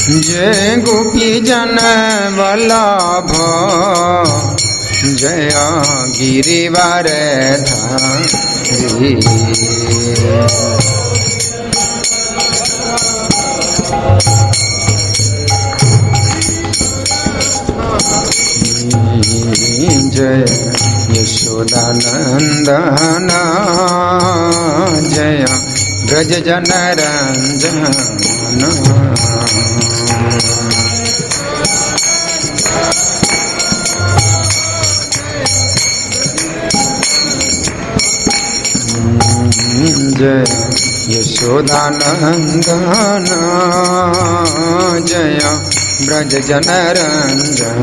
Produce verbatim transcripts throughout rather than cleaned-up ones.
जय गोपी जन वल्लभ जय गिरिवर धारी। जय यशोदानंदन जय ब्रज जन रंजन। जय यशोदानंदन जय ब्रज जन रंजन।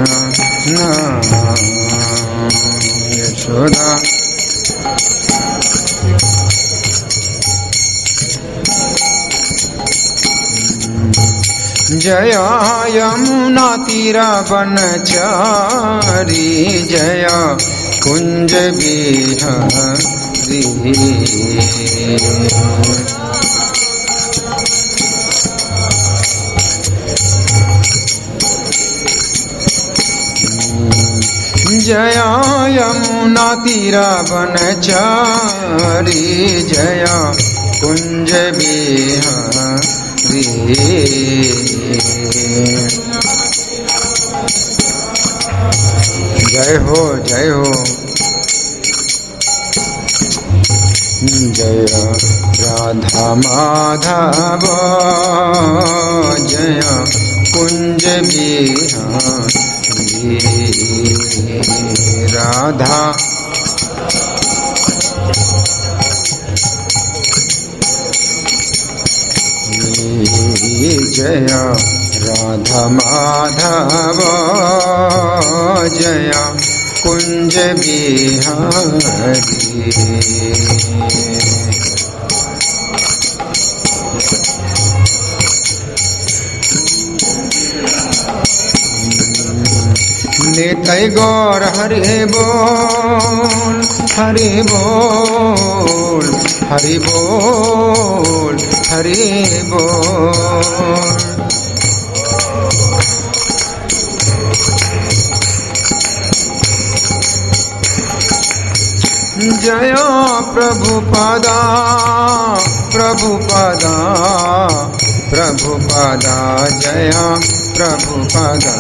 यशोदा जय यमुना तीरा वनचारी जय कुंज बिहारी। जय यमुना तीरा वनचारी जय कुंज बिहारी। जय हो जय हो जय राधा माधव जय कुंज बिहारी। राधा जय राधा माधव जय कुंज बिहारी। निताय गौर हरि बोल हरि बोल हरि बोल हरि बोल। जय प्रभुपादा प्रभुपादा प्रभुपादा जय प्रभुपादा।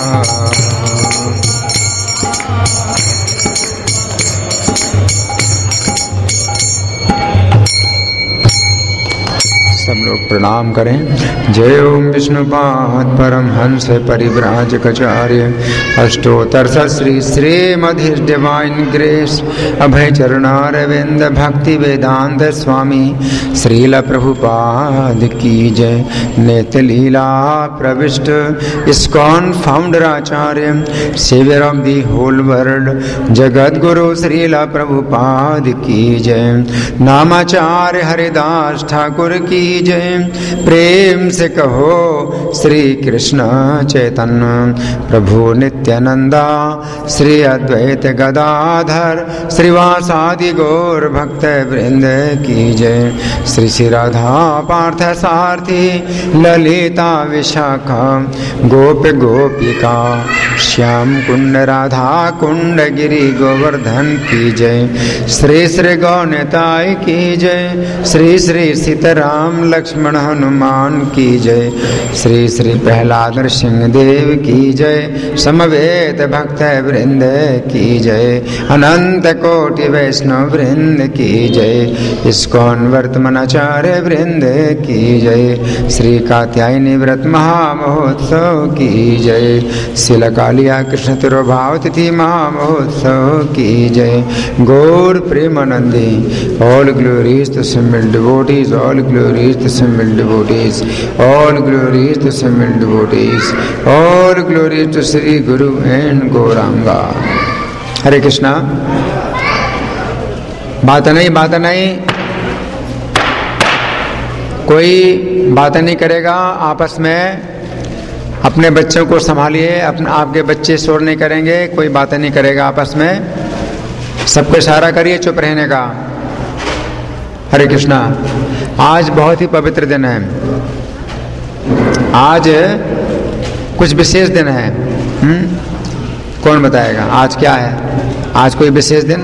सब लोग प्रणाम करें। जय ओम विष्णुपाद परमहंस परिव्राजकाचार्य अष्टोत्तर Shri Srimad his divine grace Abhay Charanaravinda Bhakti Vedanta स्वामी श्रील प्रभुपाद की जय। नेत्र लीला प्रविष्ट इस्कॉन फाउंडर आचार्य saviour of the whole world जगत गुरु श्रील प्रभुपाद की जय। नामाचार्य हरिदास ठाकुर की जय। प्रेम से कहो श्री कृष्ण चैतन्य प्रभु नित्यानंदा श्री अद्वैत गदाधर श्रीवासादि गौर भक्त वृंद की जय। श्री श्री राधा पार्थ सारथी ललिता विशाखा गोप गोपिका श्याम कुंड राधा कुंड गिरी गोवर्धन की जय। श्री श्री गौनताय की जय। श्री श्री सीताराम लक्ष्मण हनुमान की जय। श्री श्री प्रहलाद सिंहदेव की जय। समवेत भक्त वृंद की जय। अनंत कोटि वैष्णव वृंद की जय। इस्कॉन वर्तमानाचार्य वृंद की जय। श्री कात्यायनी व्रत महामहोत्सव की जय। शिल कालिया कृष्ण तिरुभाव तिथि महामहोत्सव की जय। गौर प्रेमानंदी all glories to simple devotees all glories to simple devotees all glories to simple devotees all glories to Shri Guru and Gauranga. हरे कृष्णा। बात नहीं बात नहीं कोई बात नहीं करेगा आपस में। अपने बच्चों को संभालिए। अपने आपके बच्चे शोर नहीं करेंगे। कोई बातें नहीं करेगा आपस में। सबको इशारा करिए चुप रहने का। हरे कृष्णा। आज बहुत ही पवित्र दिन है। आज कुछ विशेष दिन है। हुँ? कौन बताएगा आज क्या है? आज कोई विशेष दिन?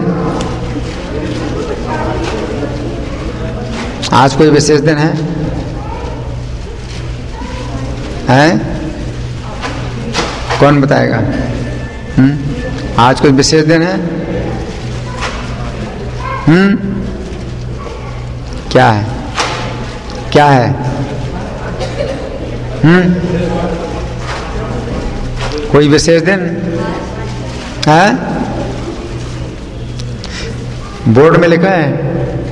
आज कोई विशेष दिन है? है? कौन बताएगा? हुँ? आज कोई विशेष दिन है? हुँ? क्या है? क्या है? हुँ? कोई विशेष दिन है? बोर्ड में लिखा है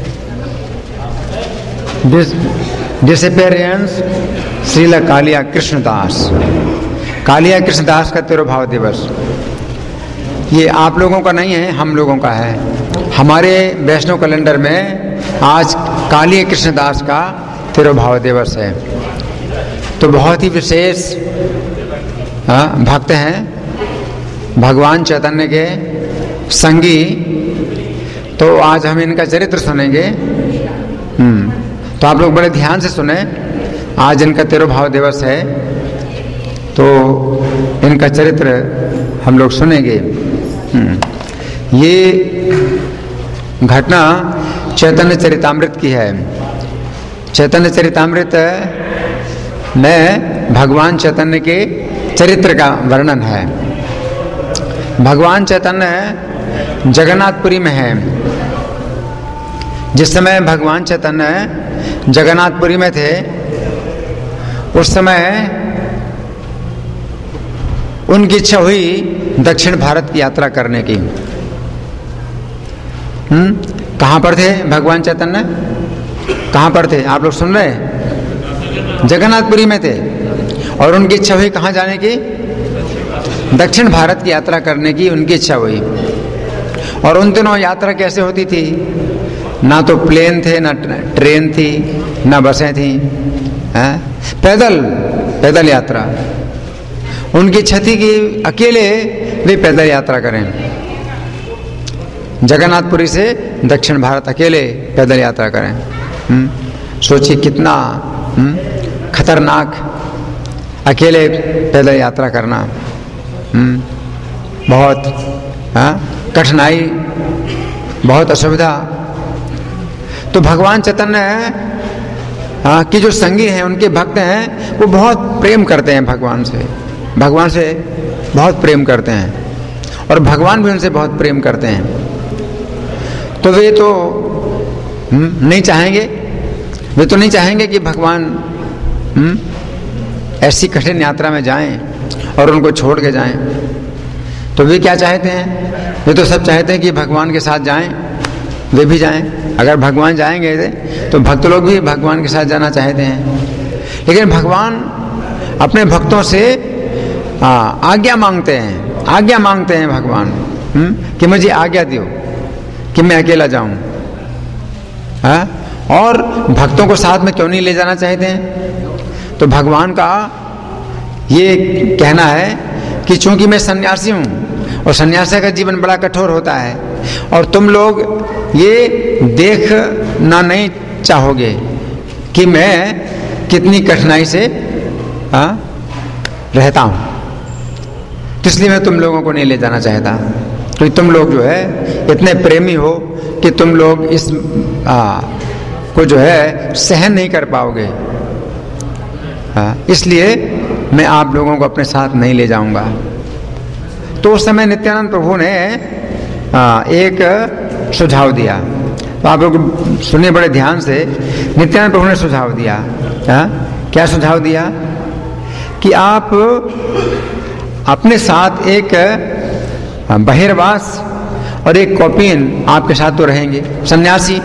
डिसअपीयरेंस श्रील कालिया कृष्णदास। कालिया कृष्णदास का तिरुभाव दिवस ये आप लोगों का नहीं है, हम लोगों का है। हमारे वैष्णव कैलेंडर में आज कालिया कृष्णदास का तिरुभाव दिवस है। तो बहुत ही विशेष भक्त हैं भगवान चैतन्य के संगी। तो आज हम इनका चरित्र सुनेंगे। हम्म तो आप लोग बड़े ध्यान से सुने। आज इनका तिरुभाव दिवस है तो इनका चरित्र हम लोग सुनेंगे। ये घटना चैतन्य चरितामृत की है। चैतन्य चरितामृत में भगवान चैतन्य के चरित्र का वर्णन है। भगवान चैतन्य जगन्नाथपुरी में है। जिस समय भगवान चैतन्य जगन्नाथपुरी में थे उस समय उनकी इच्छा हुई दक्षिण भारत की यात्रा करने की। हम्म कहाँ पर थे भगवान चैतन्य? कहाँ पर थे? आप लोग सुन रहे हैं? जगन्नाथपुरी में थे। और उनकी इच्छा हुई कहाँ जाने की? दक्षिण भारत की यात्रा करने की उनकी इच्छा हुई। और उन दिनों यात्रा कैसे होती थी? ना तो प्लेन थे, ना ट्रेन थी, ना बसें थी, हैं? पैदल पैदल यात्रा। उनकी इच्छा थी कि अकेले वे पैदल यात्रा करें। जगन्नाथपुरी से दक्षिण भारत अकेले पैदल यात्रा करें। हुँ? सोचिए कितना हुँ? खतरनाक अकेले पैदल यात्रा करना। हुँ? बहुत हाँ? कठिनाई, बहुत असुविधा। तो भगवान चैतन्य हाँ, की जो संगी हैं, उनके भक्त हैं, वो बहुत प्रेम करते हैं भगवान से। भगवान से बहुत प्रेम करते हैं और भगवान भी उनसे बहुत प्रेम करते हैं। तो वे तो नहीं चाहेंगे वे तो नहीं चाहेंगे कि भगवान हुँ, ऐसी कठिन यात्रा में जाएं और उनको छोड़ के जाएं। तो वे क्या चाहते हैं? वे तो सब चाहते हैं कि भगवान के साथ जाएं, वे भी जाएं। अगर भगवान जाएंगे तो भक्त लोग भी भगवान के साथ जाना चाहते हैं। लेकिन भगवान अपने भक्तों से हाँ, आज्ञा मांगते हैं। आज्ञा मांगते हैं भगवान हुँ? कि मुझे आज्ञा दो कि मैं अकेला जाऊं। हाँ? और भक्तों को साथ में क्यों नहीं ले जाना चाहते हैं? तो भगवान का ये कहना है कि चूंकि मैं सन्यासी हूं और सन्यासी का जीवन बड़ा कठोर होता है और तुम लोग ये देखना नहीं चाहोगे कि मैं कितनी कठिनाई से हाँ, रहता हूं। तो इसलिए मैं तुम लोगों को नहीं ले जाना चाहता। तो तुम लोग जो है इतने प्रेमी हो कि तुम लोग इस आ, को जो है सहन नहीं कर पाओगे। आ, इसलिए मैं आप लोगों को अपने साथ नहीं ले जाऊंगा। तो उस समय नित्यानंद प्रभु ने आ, एक सुझाव दिया। तो आप लोग सुनिए बड़े ध्यान से। नित्यानंद प्रभु ने सुझाव दिया। आ, क्या सुझाव दिया? कि आप अपने साथ एक बहिर्वास और एक कौपीन आपके साथ तो रहेंगे। सन्यासी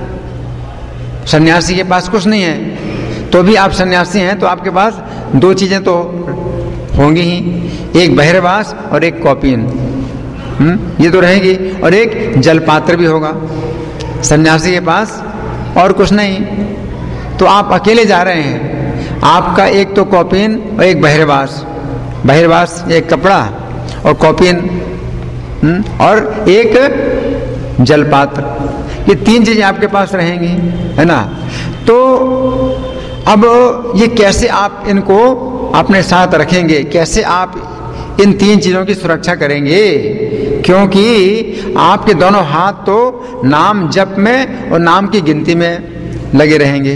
सन्यासी के पास कुछ नहीं है, तो भी आप सन्यासी हैं तो आपके पास दो चीजें तो होंगी ही, एक बहिर्वास और एक कौपीन। हम्म ये तो रहेगी। और एक जलपात्र भी होगा सन्यासी के पास, और कुछ नहीं। तो आप अकेले जा रहे हैं। आपका एक तो कौपीन और एक बहिर्वास। बहिर्वास एक कपड़ा और कौपीन और एक जलपात्र, ये तीन चीजें आपके पास रहेंगी, है ना। तो अब ये कैसे आप इनको अपने साथ रखेंगे, कैसे आप इन तीन चीजों की सुरक्षा करेंगे? क्योंकि आपके दोनों हाथ तो नाम जप में और नाम की गिनती में लगे रहेंगे।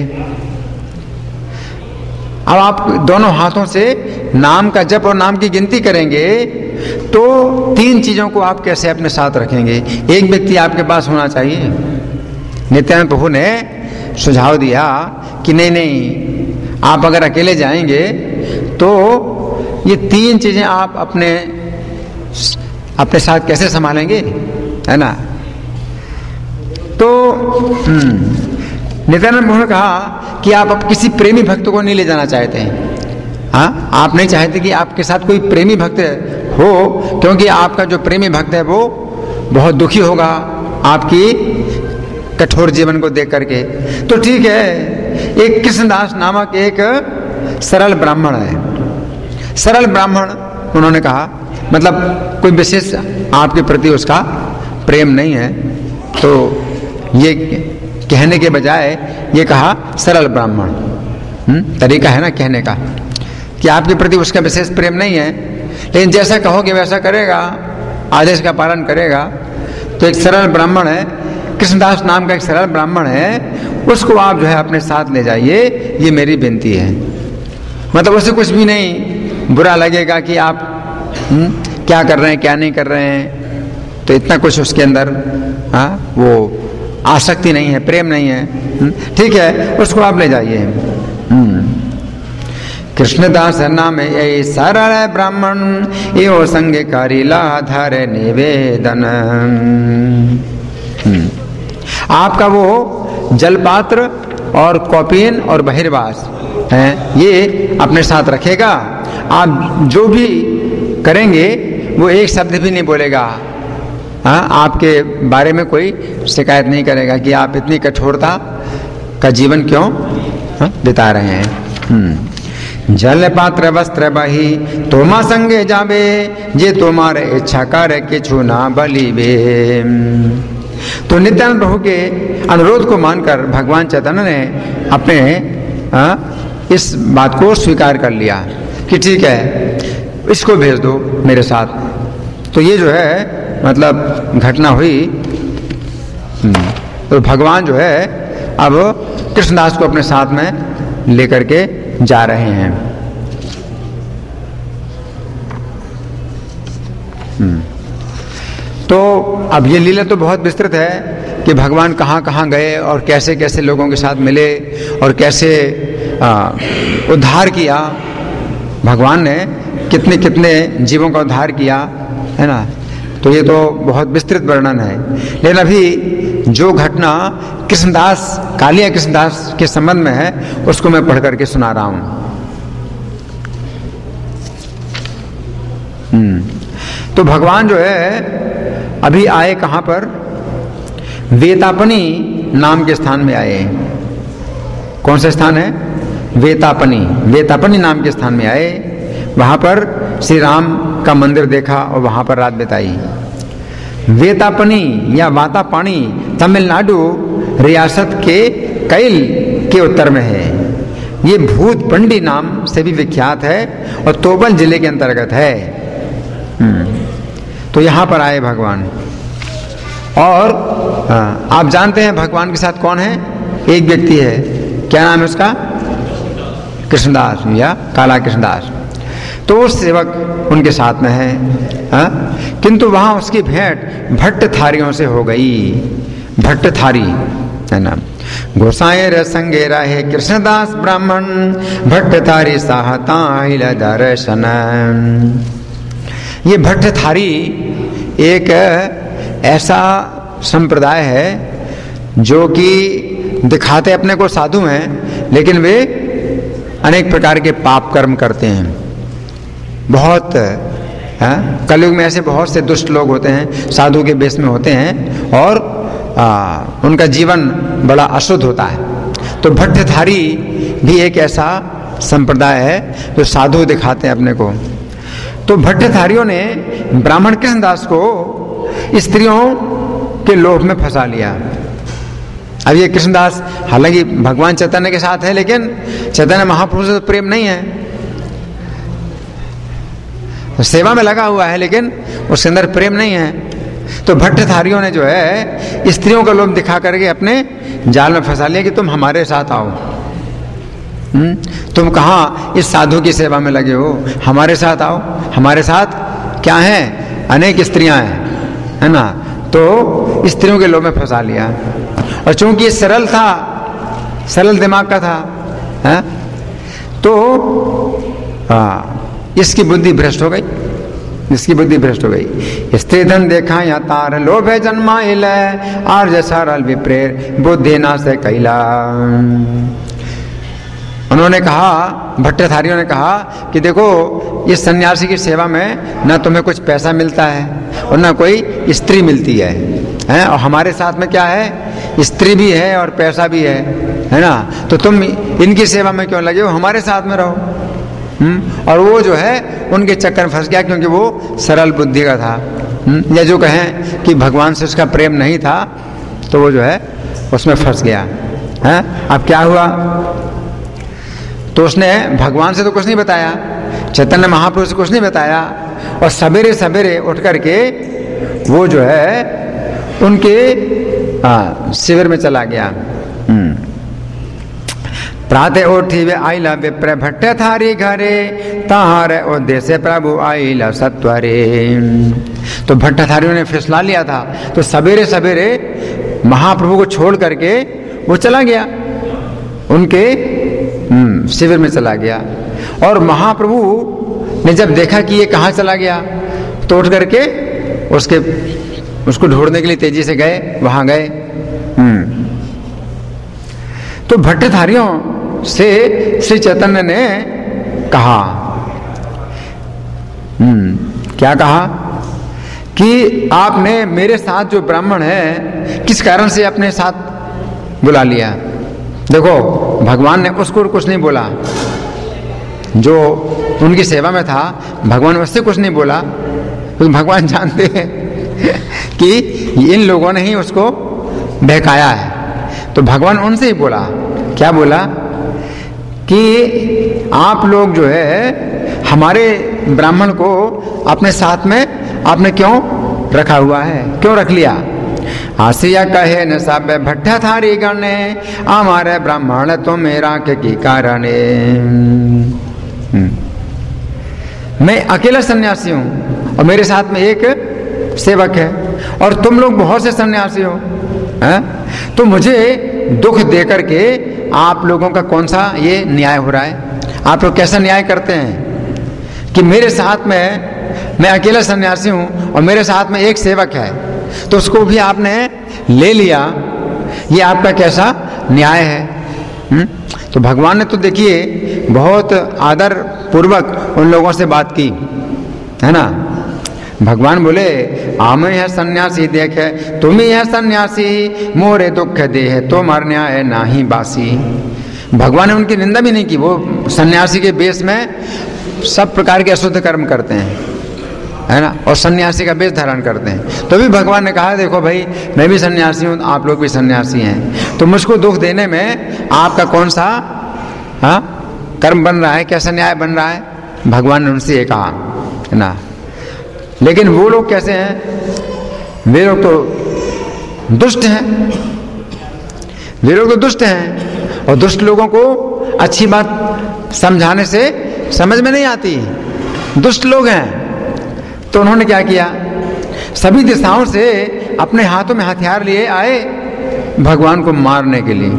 अब आप दोनों हाथों से नाम का जप और नाम की गिनती करेंगे तो तीन चीजों को आप कैसे अपने साथ रखेंगे? एक व्यक्ति आपके पास होना चाहिए। नित्यानंद प्रभु ने सुझाव दिया कि नहीं नहीं, आप अगर अकेले जाएंगे तो ये तीन चीजें आप अपने अपने साथ कैसे संभालेंगे, है ना? तो नित्यानंद प्रभु ने कहा कि आप अब किसी प्रेमी भक्त को नहीं ले जाना चाहते हैं। हाँ, आप नहीं चाहते कि आपके साथ कोई प्रेमी भक्त हो, क्योंकि आपका जो प्रेमी भक्त है वो बहुत दुखी होगा आपकी कठोर जीवन को देख करके। तो ठीक है, एक कृष्णदास नामक एक सरल ब्राह्मण है। सरल ब्राह्मण, उन्होंने कहा, मतलब कोई विशेष आपके प्रति उसका प्रेम नहीं है, तो ये कहने के बजाय ये कहा सरल ब्राह्मण। हम्म तरीका है ना कहने का कि आपके प्रति उसका विशेष प्रेम नहीं है, लेकिन जैसा कहोगे वैसा करेगा, आदेश का पालन करेगा। तो एक सरल ब्राह्मण है, कृष्णदास नाम का एक सरल ब्राह्मण है, उसको आप जो है अपने साथ ले जाइए, ये मेरी विनती है। मतलब उसे कुछ भी नहीं बुरा लगेगा कि आप हुँ? क्या कर रहे हैं क्या नहीं कर रहे हैं, तो इतना कुछ उसके अंदर हाँ वो आसक्ति नहीं है, प्रेम नहीं है। ठीक है, उसको आप ले जाइए। कृष्णदास नाम ये सरल ब्राह्मण यो संग करिला धर निवेदन। आपका वो जलपात्र और कौपीन और बहिर्वास है, ये अपने साथ रखेगा। आप जो भी करेंगे वो एक शब्द भी नहीं बोलेगा। हाँ, आपके बारे में कोई शिकायत नहीं करेगा कि आप इतनी कठोरता का जीवन क्यों हाँ, बिता रहे हैं। जल पात्र वस्त्र बही तोमा संगे जाबे, जे तुम्हारे इच्छा कर किछु ना बलिबे। तो नित्यानंद प्रभु के अनुरोध को मानकर भगवान चैतन्य ने अपने आ, इस बात को स्वीकार कर लिया कि ठीक है, इसको भेज दो मेरे साथ। तो ये जो है मतलब घटना हुई। तो भगवान जो है अब कृष्णदास को अपने साथ में लेकर के जा रहे हैं। तो अब ये लीला तो बहुत विस्तृत है कि भगवान कहाँ कहाँ गए और कैसे कैसे लोगों के साथ मिले और कैसे आ, उद्धार किया। भगवान ने कितने कितने जीवों का उद्धार किया, है ना? तो ये तो बहुत विस्तृत वर्णन है। लेकिन अभी जो घटना कृष्णदास कालिया कृष्णदास के संबंध में है उसको मैं पढ़ करके सुना रहा हूं। तो भगवान जो है अभी आए कहां पर? वेतापनी नाम के स्थान में आए। कौन सा स्थान है? वेतापनी। वेतापनी नाम के स्थान में आए। वहां पर श्री राम का मंदिर देखा और वहां पर रात बिताई। वेतापनी या वातापानी तमिलनाडु रियासत के कैल के उत्तर में है। ये भूत पंडी नाम से भी विख्यात है और तोबल जिले के अंतर्गत है। तो यहां पर आए भगवान। और आप जानते हैं भगवान के साथ कौन है? एक व्यक्ति है, क्या नाम है उसका? कृष्णदास या काला कृष्णदास। तो वो सेवक उनके साथ में है, हा? किंतु वहां उसकी भेंट भट्टथारियों से हो गई। भट्टथारी है ना। गोसाई रे संगे रहे कृष्णदास ब्राह्मण, भट्टथारी साहताइल दर्शन। ये भट्टथारी एक ऐसा संप्रदाय है जो कि दिखाते अपने को साधु हैं, लेकिन वे अनेक प्रकार के पाप कर्म करते हैं। बहुत है, कलयुग में ऐसे बहुत से दुष्ट लोग होते हैं, साधु के बेस में होते हैं और आ, उनका जीवन बड़ा अशुद्ध होता है। तो भट्टथारी भी एक ऐसा संप्रदाय है जो साधु दिखाते हैं अपने को। तो भट्टथारियों ने ब्राह्मण कृष्णदास को स्त्रियों के लोभ में फंसा लिया। अब ये कृष्णदास हालांकि भगवान चैतन्य के साथ है, लेकिन चैतन्य महापुरुष से तो प्रेम नहीं है, सेवा में लगा हुआ है लेकिन उसके अंदर प्रेम नहीं है। तो भट्टधारियों ने जो है स्त्रियों का लोभ दिखा करके अपने जाल में फंसा लिया कि तुम हमारे साथ आओ। हुँ? तुम कहाँ इस साधु की सेवा में लगे हो, हमारे साथ आओ। हमारे साथ क्या है, अनेक स्त्रियां हैं, है ना। तो स्त्रियों के लोभ में फंसा लिया। और चूंकि ये सरल था, सरल दिमाग का था, है? तो आ, इसकी बुद्धि भ्रष्ट हो गई, इसकी बुद्धि भ्रष्ट हो गई। स्त्री धन देखा या तार लोभ है जन्माइल आर्य सरल विप्रेर बुद्धि ना से कैला। उन्होंने कहा, भट्टधारियों ने कहा कि देखो इस सन्यासी की सेवा में ना तुम्हें कुछ पैसा मिलता है और ना कोई स्त्री मिलती है, हैं? और हमारे साथ में क्या है, स्त्री भी है और पैसा भी है, है ना। तो तुम इनकी सेवा में क्यों लगे हो, हमारे साथ में रहो। हम्म और वो जो है उनके चक्कर में फंस गया क्योंकि वो सरल बुद्धि का था। या जो कहें कि भगवान से उसका प्रेम नहीं था तो वो जो है उसमें फंस गया है। अब क्या हुआ, तो उसने भगवान से तो कुछ नहीं बताया, चैतन्य महाप्रभु से कुछ नहीं बताया, और सवेरे सवेरे उठ करके वो जो है उनके आ, शिविर में चला गया। प्रातः उठी वे आइला विप्र भट्टधारी घरे ताहार उद्देश्य प्रभु आइला सत्वरे। तो भट्टधारियों ने फैसला लिया था, तो सवेरे सवेरे महाप्रभु को छोड़ करके वो चला गया, उनके शिविर में चला गया। और महाप्रभु ने जब देखा कि ये कहाँ चला गया तो उठ करके उसके उसको ढूंढने के लिए तेजी से गए, वहां गए। तो भट्टधारियों से श्री चैतन्य ने कहा, हम्म क्या कहा कि आपने मेरे साथ जो ब्राह्मण है किस कारण से अपने साथ बुला लिया। देखो भगवान ने उसको कुछ नहीं बोला, जो उनकी सेवा में था भगवान उससे कुछ नहीं बोला, तो भगवान जानते हैं कि इन लोगों ने ही उसको बहकाया है। तो भगवान उनसे ही बोला, क्या बोला कि आप लोग जो है हमारे ब्राह्मण को अपने साथ में आपने क्यों रखा हुआ है, क्यों रख लिया। आसिया कहे न सब भट्टधारी गणे हमारे ब्राह्मण तो मेरा के की कारण। मैं अकेला सन्यासी हूं और मेरे साथ में एक सेवक है और तुम लोग बहुत से सन्यासी हो, है? तो मुझे दुख दे करके आप लोगों का कौन सा ये न्याय हो रहा है। आप लोग कैसा न्याय करते हैं कि मेरे साथ में मैं अकेला सन्यासी हूं और मेरे साथ में एक सेवक है, तो उसको भी आपने ले लिया, ये आपका कैसा न्याय है। हुँ? तो भगवान ने तो देखिए बहुत आदर पूर्वक उन लोगों से बात की, है ना। भगवान बोले आम है सन्यासी देखे तुम ही है सन्यासी मोरे दुख दे है तो मरना है ना ही बासी। भगवान ने उनकी निंदा भी नहीं की, वो सन्यासी के बेस में सब प्रकार के अशुद्ध कर्म करते हैं, है ना, और सन्यासी का बेस धारण करते हैं। तो भी भगवान ने कहा देखो भाई मैं भी सन्यासी हूँ, आप लोग भी सन्यासी हैं, तो मुझको दुख देने में आपका कौन सा हाँ कर्म बन रहा है, कैसा न्याय बन रहा है। भगवान ने उनसे ये कहा, है ना। लेकिन वो लोग कैसे हैं, वे लोग तो दुष्ट हैं, वे लोग तो दुष्ट हैं और दुष्ट लोगों को अच्छी बात समझाने से समझ में नहीं आती, दुष्ट लोग हैं। तो उन्होंने क्या किया, सभी दिशाओं से अपने हाथों में हथियार लिए आए भगवान को मारने के लिए।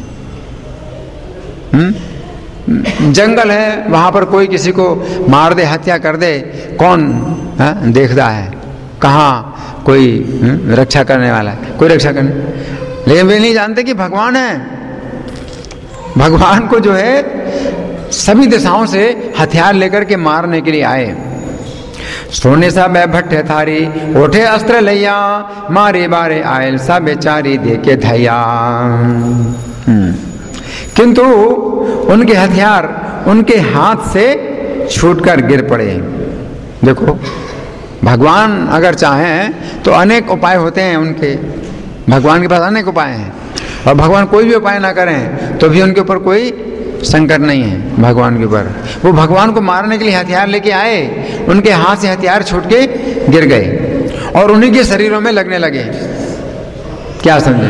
हुँ? जंगल है, वहां पर कोई किसी को मार दे, हत्या कर दे, कौन है देखता है, कहाँ कोई हुँ? रक्षा करने वाला है, कोई रक्षा करने, लेकिन वे नहीं जानते कि भगवान है। भगवान को जो है सभी दिशाओं से हथियार लेकर के मारने के लिए आए। सोने सा बै भट्टे थारी ओठे अस्त्र लैया मारे बारे आयल सा बेचारी देके धैया। किंतु उनके हथियार उनके हाथ से छूटकर गिर पड़े। देखो भगवान अगर चाहें तो अनेक उपाय होते हैं उनके, भगवान के पास अनेक उपाय हैं, और भगवान कोई भी उपाय ना करें तो भी उनके ऊपर कोई संकट नहीं है भगवान के ऊपर। वो भगवान को मारने के लिए हथियार लेके आए, उनके हाथ से हथियार छूट के गिर गए और उन्हीं के शरीरों में लगने लगे। क्या समझे?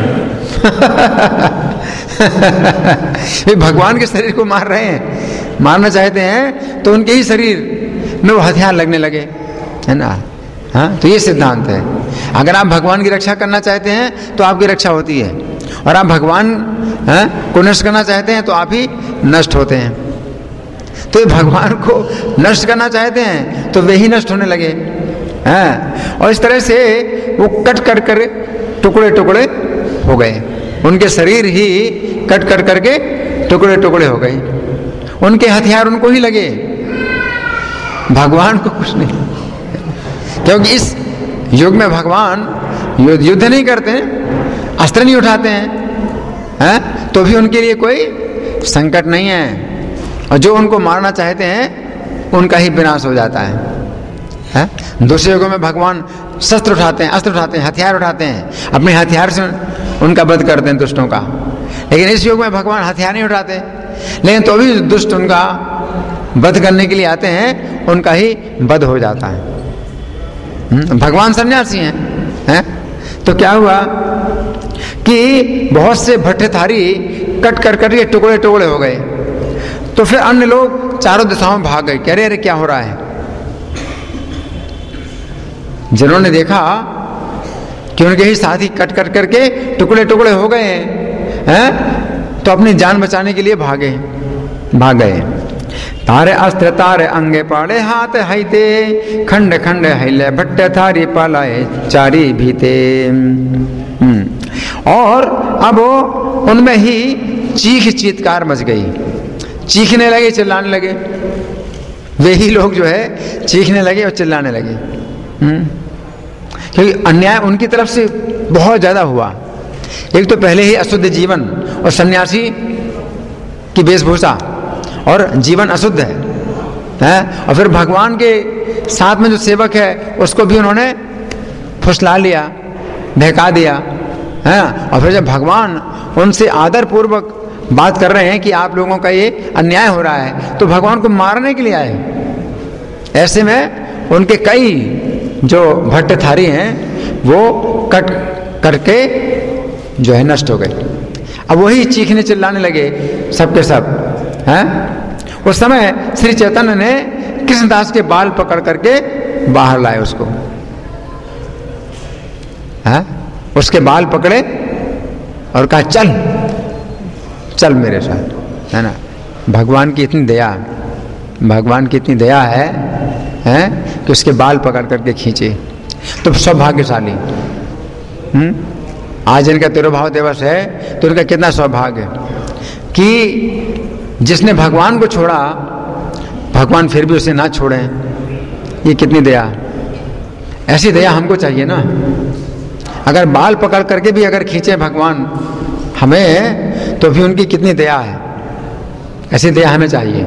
वे भगवान के शरीर को मार रहे हैं, मारना चाहते हैं तो उनके ही शरीर में वो हथियार लगने लगे, है ना। हाँ, तो ये सिद्धांत है। अगर आप भगवान की रक्षा करना चाहते हैं तो आपकी रक्षा होती है, और आप भगवान हाँ, को नष्ट करना चाहते हैं तो आप ही नष्ट होते हैं। तो ये भगवान को नष्ट करना चाहते हैं तो वे ही नष्ट होने लगे। हाँ, और इस तरह से वो कट कर कर टुकड़े टुकड़े हो गए, उनके शरीर ही कट कट करके टुकड़े टुकड़े हो गए, उनके हथियार उनको ही लगे, भगवान को कुछ नहीं। क्योंकि इस युग में भगवान युद्ध नहीं करते हैं, अस्त्र नहीं उठाते हैं, हैं? तो भी उनके लिए कोई संकट नहीं है, और जो उनको मारना चाहते हैं उनका ही विनाश हो जाता है, हैं? दूसरे युगों में भगवान शस्त्र उठाते हैं, अस्त्र उठाते हैं, हथियार उठाते हैं, अपने हथियार से उनका वध करते हैं दुष्टों का। लेकिन इस युग में भगवान हथियार नहीं उठाते, लेकिन तो भी दुष्ट उनका वध करने के लिए आते हैं, उनका ही वध हो जाता है। भगवान सन्यासी हैं, हैं? तो क्या हुआ कि बहुत से भट्टेधारी कट कर कर ये टुकड़े टुकड़े हो गए। तो फिर अन्य लोग चारों दिशाओं में भाग गए, कह रहे अरे क्या हो रहा है। जिन्होंने देखा कि उनके ही साथी कट कट करके टुकड़े टुकड़े हो गए हैं, तो अपनी जान बचाने के लिए भागे भाग गए। तारे अस्त्र तारे अंगे पाड़े हाथ हाइते, खंड खंड हिले भट्टे थारी पालाए चारी भीते। और अब उनमें ही चीख चीत्कार मच गई, चीखने लगे, चिल्लाने लगे। वे ही लोग जो है चीखने लगे और चिल्लाने लगे, क्योंकि अन्याय उनकी तरफ से बहुत ज्यादा हुआ। एक तो पहले ही अशुद्ध जीवन और सन्यासी की वेशभूषा और जीवन अशुद्ध है, है? और फिर भगवान के साथ में जो सेवक है उसको भी उन्होंने फुसला लिया, बहका दिया, है? और फिर जब भगवान उनसे आदर पूर्वक बात कर रहे हैं कि आप लोगों का ये अन्याय हो रहा है, तो भगवान को मारने के लिए आए। ऐसे में उनके कई जो भट्टेधारी हैं वो कट करके जो है नष्ट हो गए। अब वही चीखने चिल्लाने लगे सबके सब, हैं? उस समय श्री चैतन्य ने कृष्णदास के बाल पकड़ करके बाहर लाए उसको, हैं? उसके बाल पकड़े और कहा चल चल मेरे साथ, है ना। भगवान की इतनी दया, भगवान की इतनी दया है, हैं? कि उसके बाल पकड़ करके खींचे। तो सौभाग्यशाली, हम्म आज इनका तिरुभाव दिवस है, तो इनका कितना सौभाग्य कि जिसने भगवान को छोड़ा, भगवान फिर भी उसे ना छोड़े। ये कितनी दया, ऐसी दया हमको चाहिए ना। अगर बाल पकड़ करके भी अगर खींचे भगवान हमें, तो भी उनकी कितनी दया है। ऐसी दया हमें चाहिए।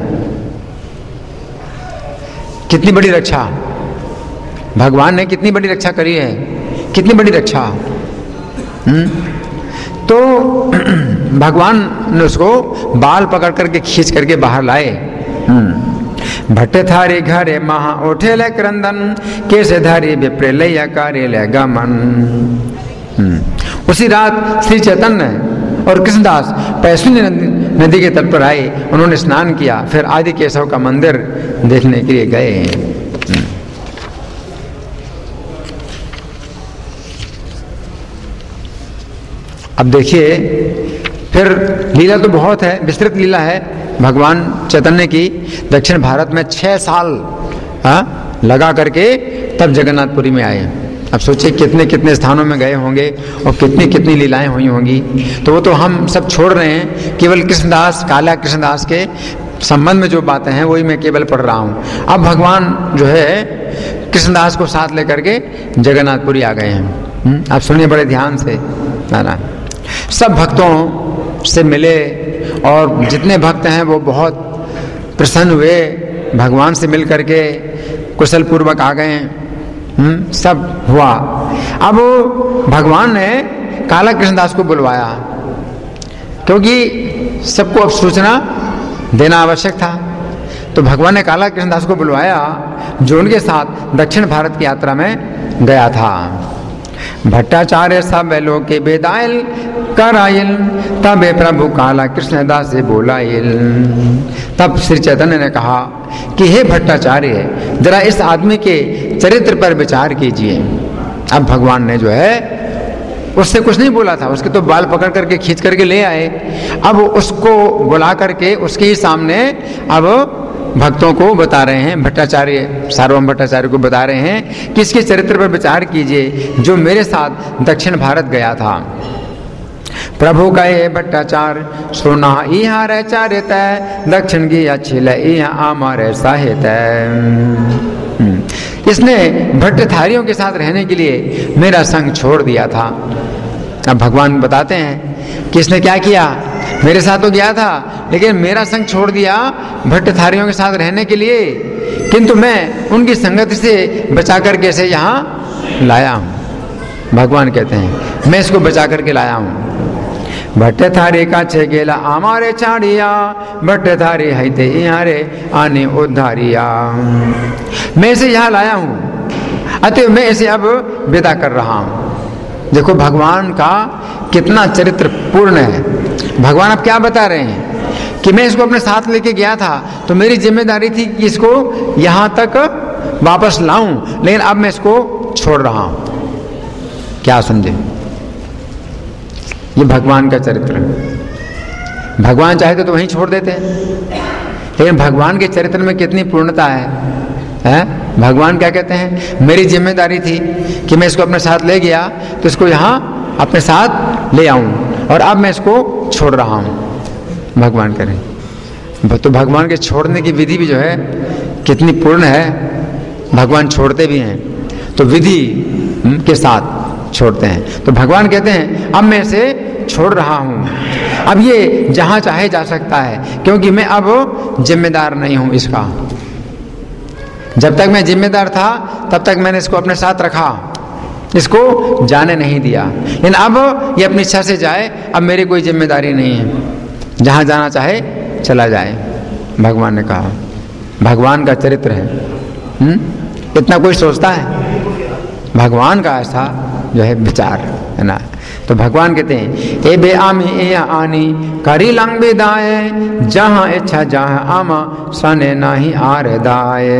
कितनी बड़ी रक्षा भगवान ने, कितनी बड़ी रक्षा करी है, कितनी बड़ी रक्षा। हम्म तो भगवान ने उसको बाल पकड़ करके खींच करके बाहर लाए। हम्म भट्टे थारी घरे महा उठे ले क्रंदन, कैसे धारी विप्रे लैया कार्य ले गमन। उसी रात श्री चैतन्य और कृष्णदास पैसुनी नदी के तट पर आए। उन्होंने स्नान किया, फिर आदि केशव का मंदिर देखने के लिए गए। अब देखिए, फिर लीला तो बहुत है, विस्तृत लीला है भगवान चैतन्य की। दक्षिण भारत में छह साल हाँ लगा करके तब जगन्नाथपुरी में आए। अब सोचिए कितने कितने स्थानों में गए होंगे और कितनी कितनी लीलाएं हुई होंगी। तो वो तो हम सब छोड़ रहे हैं, केवल कृष्णदास, काला कृष्णदास के संबंध में जो बातें हैं वही मैं केवल पढ़ रहा हूँ। अब भगवान जो है कृष्णदास को साथ लेकर के जगन्नाथपुरी आ गए हैं। आप सुनिए बड़े ध्यान से, ना सब भक्तों से मिले और जितने भक्त हैं वो बहुत प्रसन्न हुए, भगवान से मिल करके कुशल पूर्वक आ गए। हम्म सब हुआ। अब भगवान ने काला कृष्णदास को बुलवाया, क्योंकि सबको अब सूचना देना आवश्यक था। तो भगवान ने काला कृष्णदास को बुलवाया, जो उनके साथ दक्षिण भारत की यात्रा में गया था। भट्टाचार्य सब लोग के बेदायल कराइल, तबे प्रभु काला कृष्णदास से बोलाइल। तब श्री चैतन्य ने कहा कि हे भट्टाचार्य, जरा इस आदमी के चरित्र पर विचार कीजिए। अब भगवान ने जो है उससे कुछ नहीं बोला था, उसके तो बाल पकड़ करके खींच करके ले आए। अब उसको बुला करके उसके ही सामने अब भक्तों को बता रहे हैं, भट्टाचार्य सार्वभौम भट्टाचार्य को बता रहे हैं कि इसके चरित्र पर विचार कीजिए, जो मेरे साथ दक्षिण भारत गया था। प्रभु कहे भट्टाचार्य, सुना इहा रे चार्य तय, दक्षिण की अच्छी इहा आमारे साहित्य। इसने भट्टधारियों के साथ रहने के लिए मेरा संग छोड़ दिया था। अब भगवान बताते हैं कि इसने क्या किया, मेरे साथ तो गया था लेकिन मेरा संग छोड़ दिया भट्टधारियों के साथ रहने के लिए, किंतु मैं उनकी संगति से बचा कर कैसे यहाँ लाया हूँ। भगवान कहते हैं मैं इसको बचा करके लाया हूँ। भट्टधारी का छे गेला आमारे चाड़िया, भट्टधारी है ते इहारे आने उद्धारिया। मैं इसे यहाँ लाया हूँ, अतः मैं इसे अब विदा कर रहा हूँ। देखो भगवान का कितना चरित्र पूर्ण है। भगवान अब क्या बता रहे हैं कि मैं इसको अपने साथ लेके गया था तो मेरी जिम्मेदारी थी कि इसको यहाँ तक वापस लाऊं, लेकिन अब मैं इसको छोड़ रहा हूँ। क्या समझे, ये भगवान का चरित्र है। भगवान चाहते तो वहीं छोड़ देते हैं, लेकिन भगवान के चरित्र में कितनी पूर्णता है, है? भगवान क्या कहते हैं, मेरी जिम्मेदारी थी कि मैं इसको अपने साथ ले गया तो इसको यहाँ अपने साथ ले आऊं, और अब मैं इसको छोड़ रहा हूं। भगवान करें तो भगवान के छोड़ने की विधि भी जो है कितनी पूर्ण है। भगवान छोड़ते भी हैं तो विधि के साथ छोड़ते हैं। तो भगवान कहते हैं अब मैं इसे छोड़ रहा हूं, अब ये जहां चाहे जा सकता है, क्योंकि मैं अब जिम्मेदार नहीं हूं इसका। जब तक मैं जिम्मेदार था तब तक मैंने इसको अपने साथ रखा, इसको जाने नहीं दिया, लेकिन अब ये अपनी इच्छा से जाए, अब मेरी कोई जिम्मेदारी नहीं है, जहां जाना चाहे चला जाए। भगवान ने कहा, भगवान का चरित्र है। हुँ? इतना कोई सोचता है? भगवान का ऐसा जो है विचार है ना। तो भगवान कहते हैं ए बे आमी ए आनी करी लंग बेदाए, जहां इच्छा जहां आमा सने नाही आर दाए।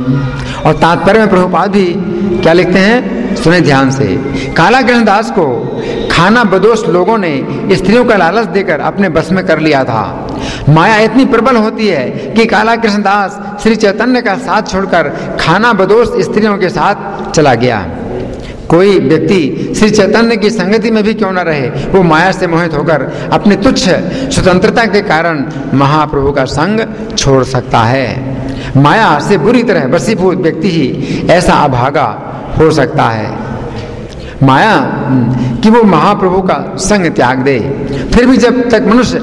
और तात्पर्य में प्रभुपाद भी क्या लिखते हैं, सुने ध्यान से। काला कृष्णदास को खाना बदोश लोगों ने स्त्रियों का लालच देकर अपने बस में कर लिया था। माया इतनी प्रबल होती है कि काला कृष्णदास श्री चैतन्य का साथ छोड़कर खाना बदोश स्त्रियों के साथ चला गया। कोई व्यक्ति श्री चैतन्य की संगति में भी क्यों न रहे, वो माया से मोहित होकर अपनी तुच्छ स्वतंत्रता के कारण महाप्रभु का संग छोड़ सकता है। माया से बुरी तरह वशीभूत व्यक्ति ही ऐसा अभागा हो सकता है। माया कि वो महाप्रभु का संग त्याग दे। फिर भी जब तक मनुष्य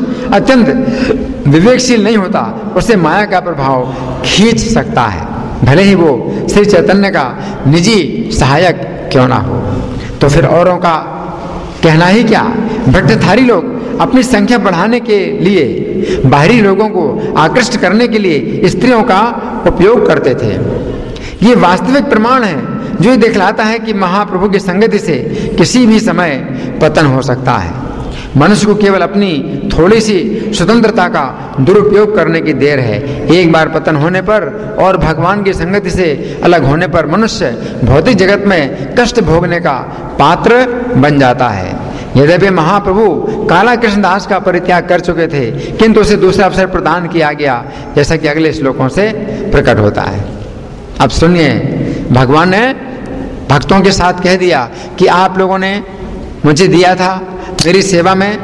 अत्यंत विवेकशील नहीं होता, उसे माया का प्रभाव खींच सकता है, भले ही वो श्री चैतन्य का निजी सहायक क्यों ना हो। तो फिर औरों का कहना ही क्या। भट्टधारी लोग अपनी संख्या बढ़ाने के लिए, बाहरी लोगों को आकृष्ट करने के लिए स्त्रियों का उपयोग करते थे। ये वास्तविक प्रमाण है जो ये दिखलाता है कि महाप्रभु की संगति से किसी भी समय पतन हो सकता है। मनुष्य को केवल अपनी थोड़ी सी स्वतंत्रता का दुरुपयोग करने की देर है। एक बार पतन होने पर और भगवान की संगति से अलग होने पर मनुष्य भौतिक जगत में कष्ट भोगने का पात्र बन जाता है। यद्यपि महाप्रभु काला कृष्णदास का परित्याग कर चुके थे, किंतु उसे दूसरा अवसर प्रदान किया गया, जैसा कि अगले श्लोकों से प्रकट होता है। अब सुनिए, भगवान ने भक्तों के साथ कह दिया कि आप लोगों ने मुझे दिया था मेरी सेवा में,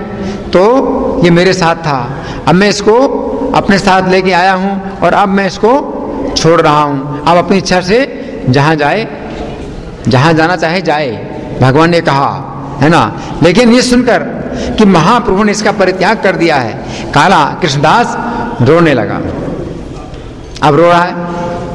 तो ये मेरे साथ था, अब मैं इसको अपने साथ लेके आया हूँ और अब मैं इसको छोड़ रहा हूँ। अब अपनी इच्छा से जहाँ जाए, जहाँ जाना चाहे जाए, भगवान ने कहा है ना। लेकिन ये सुनकर कि महाप्रभु ने इसका परित्याग कर दिया है, काला कृष्णदास रोने लगा। अब रो रहा है,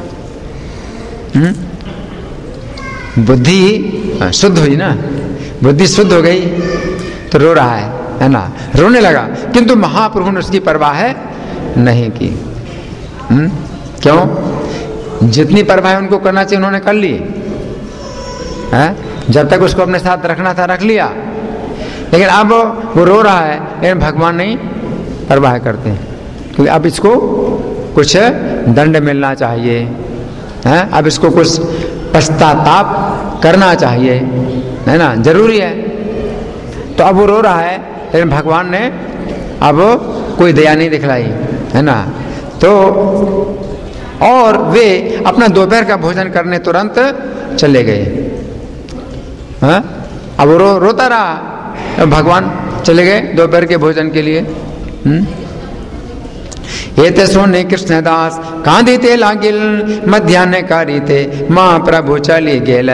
बुद्धि शुद्ध हुई ना, बुद्धि शुद्ध हो गई तो रो रहा है है ना, रोने लगा। किंतु महाप्रभु ने उसकी परवाह नहीं की। हुँ? क्यों? जितनी परवाह उनको करना चाहिए उन्होंने कर ली है? जब तक उसको अपने साथ रखना था रख लिया, लेकिन अब वो रो रहा है, लेकिन भगवान नहीं परवाह करते हैं, क्योंकि अब इसको कुछ दंड मिलना चाहिए है, अब इसको कुछ पश्चाताप करना चाहिए, है ना, जरूरी है। तो अब वो रो रहा है, लेकिन भगवान ने अब कोई दया नहीं दिखलाई, है ना। तो और वे अपना दोपहर का भोजन करने तुरंत चले गए। हाँ? अब वो रो, रोता रहा, भगवान चले गए दोपहर के भोजन के लिए। हम्म ये ते सोने कृष्णदास कांदिते लागिल मध्यान्ह कारिते माँ प्रभु चली गेल।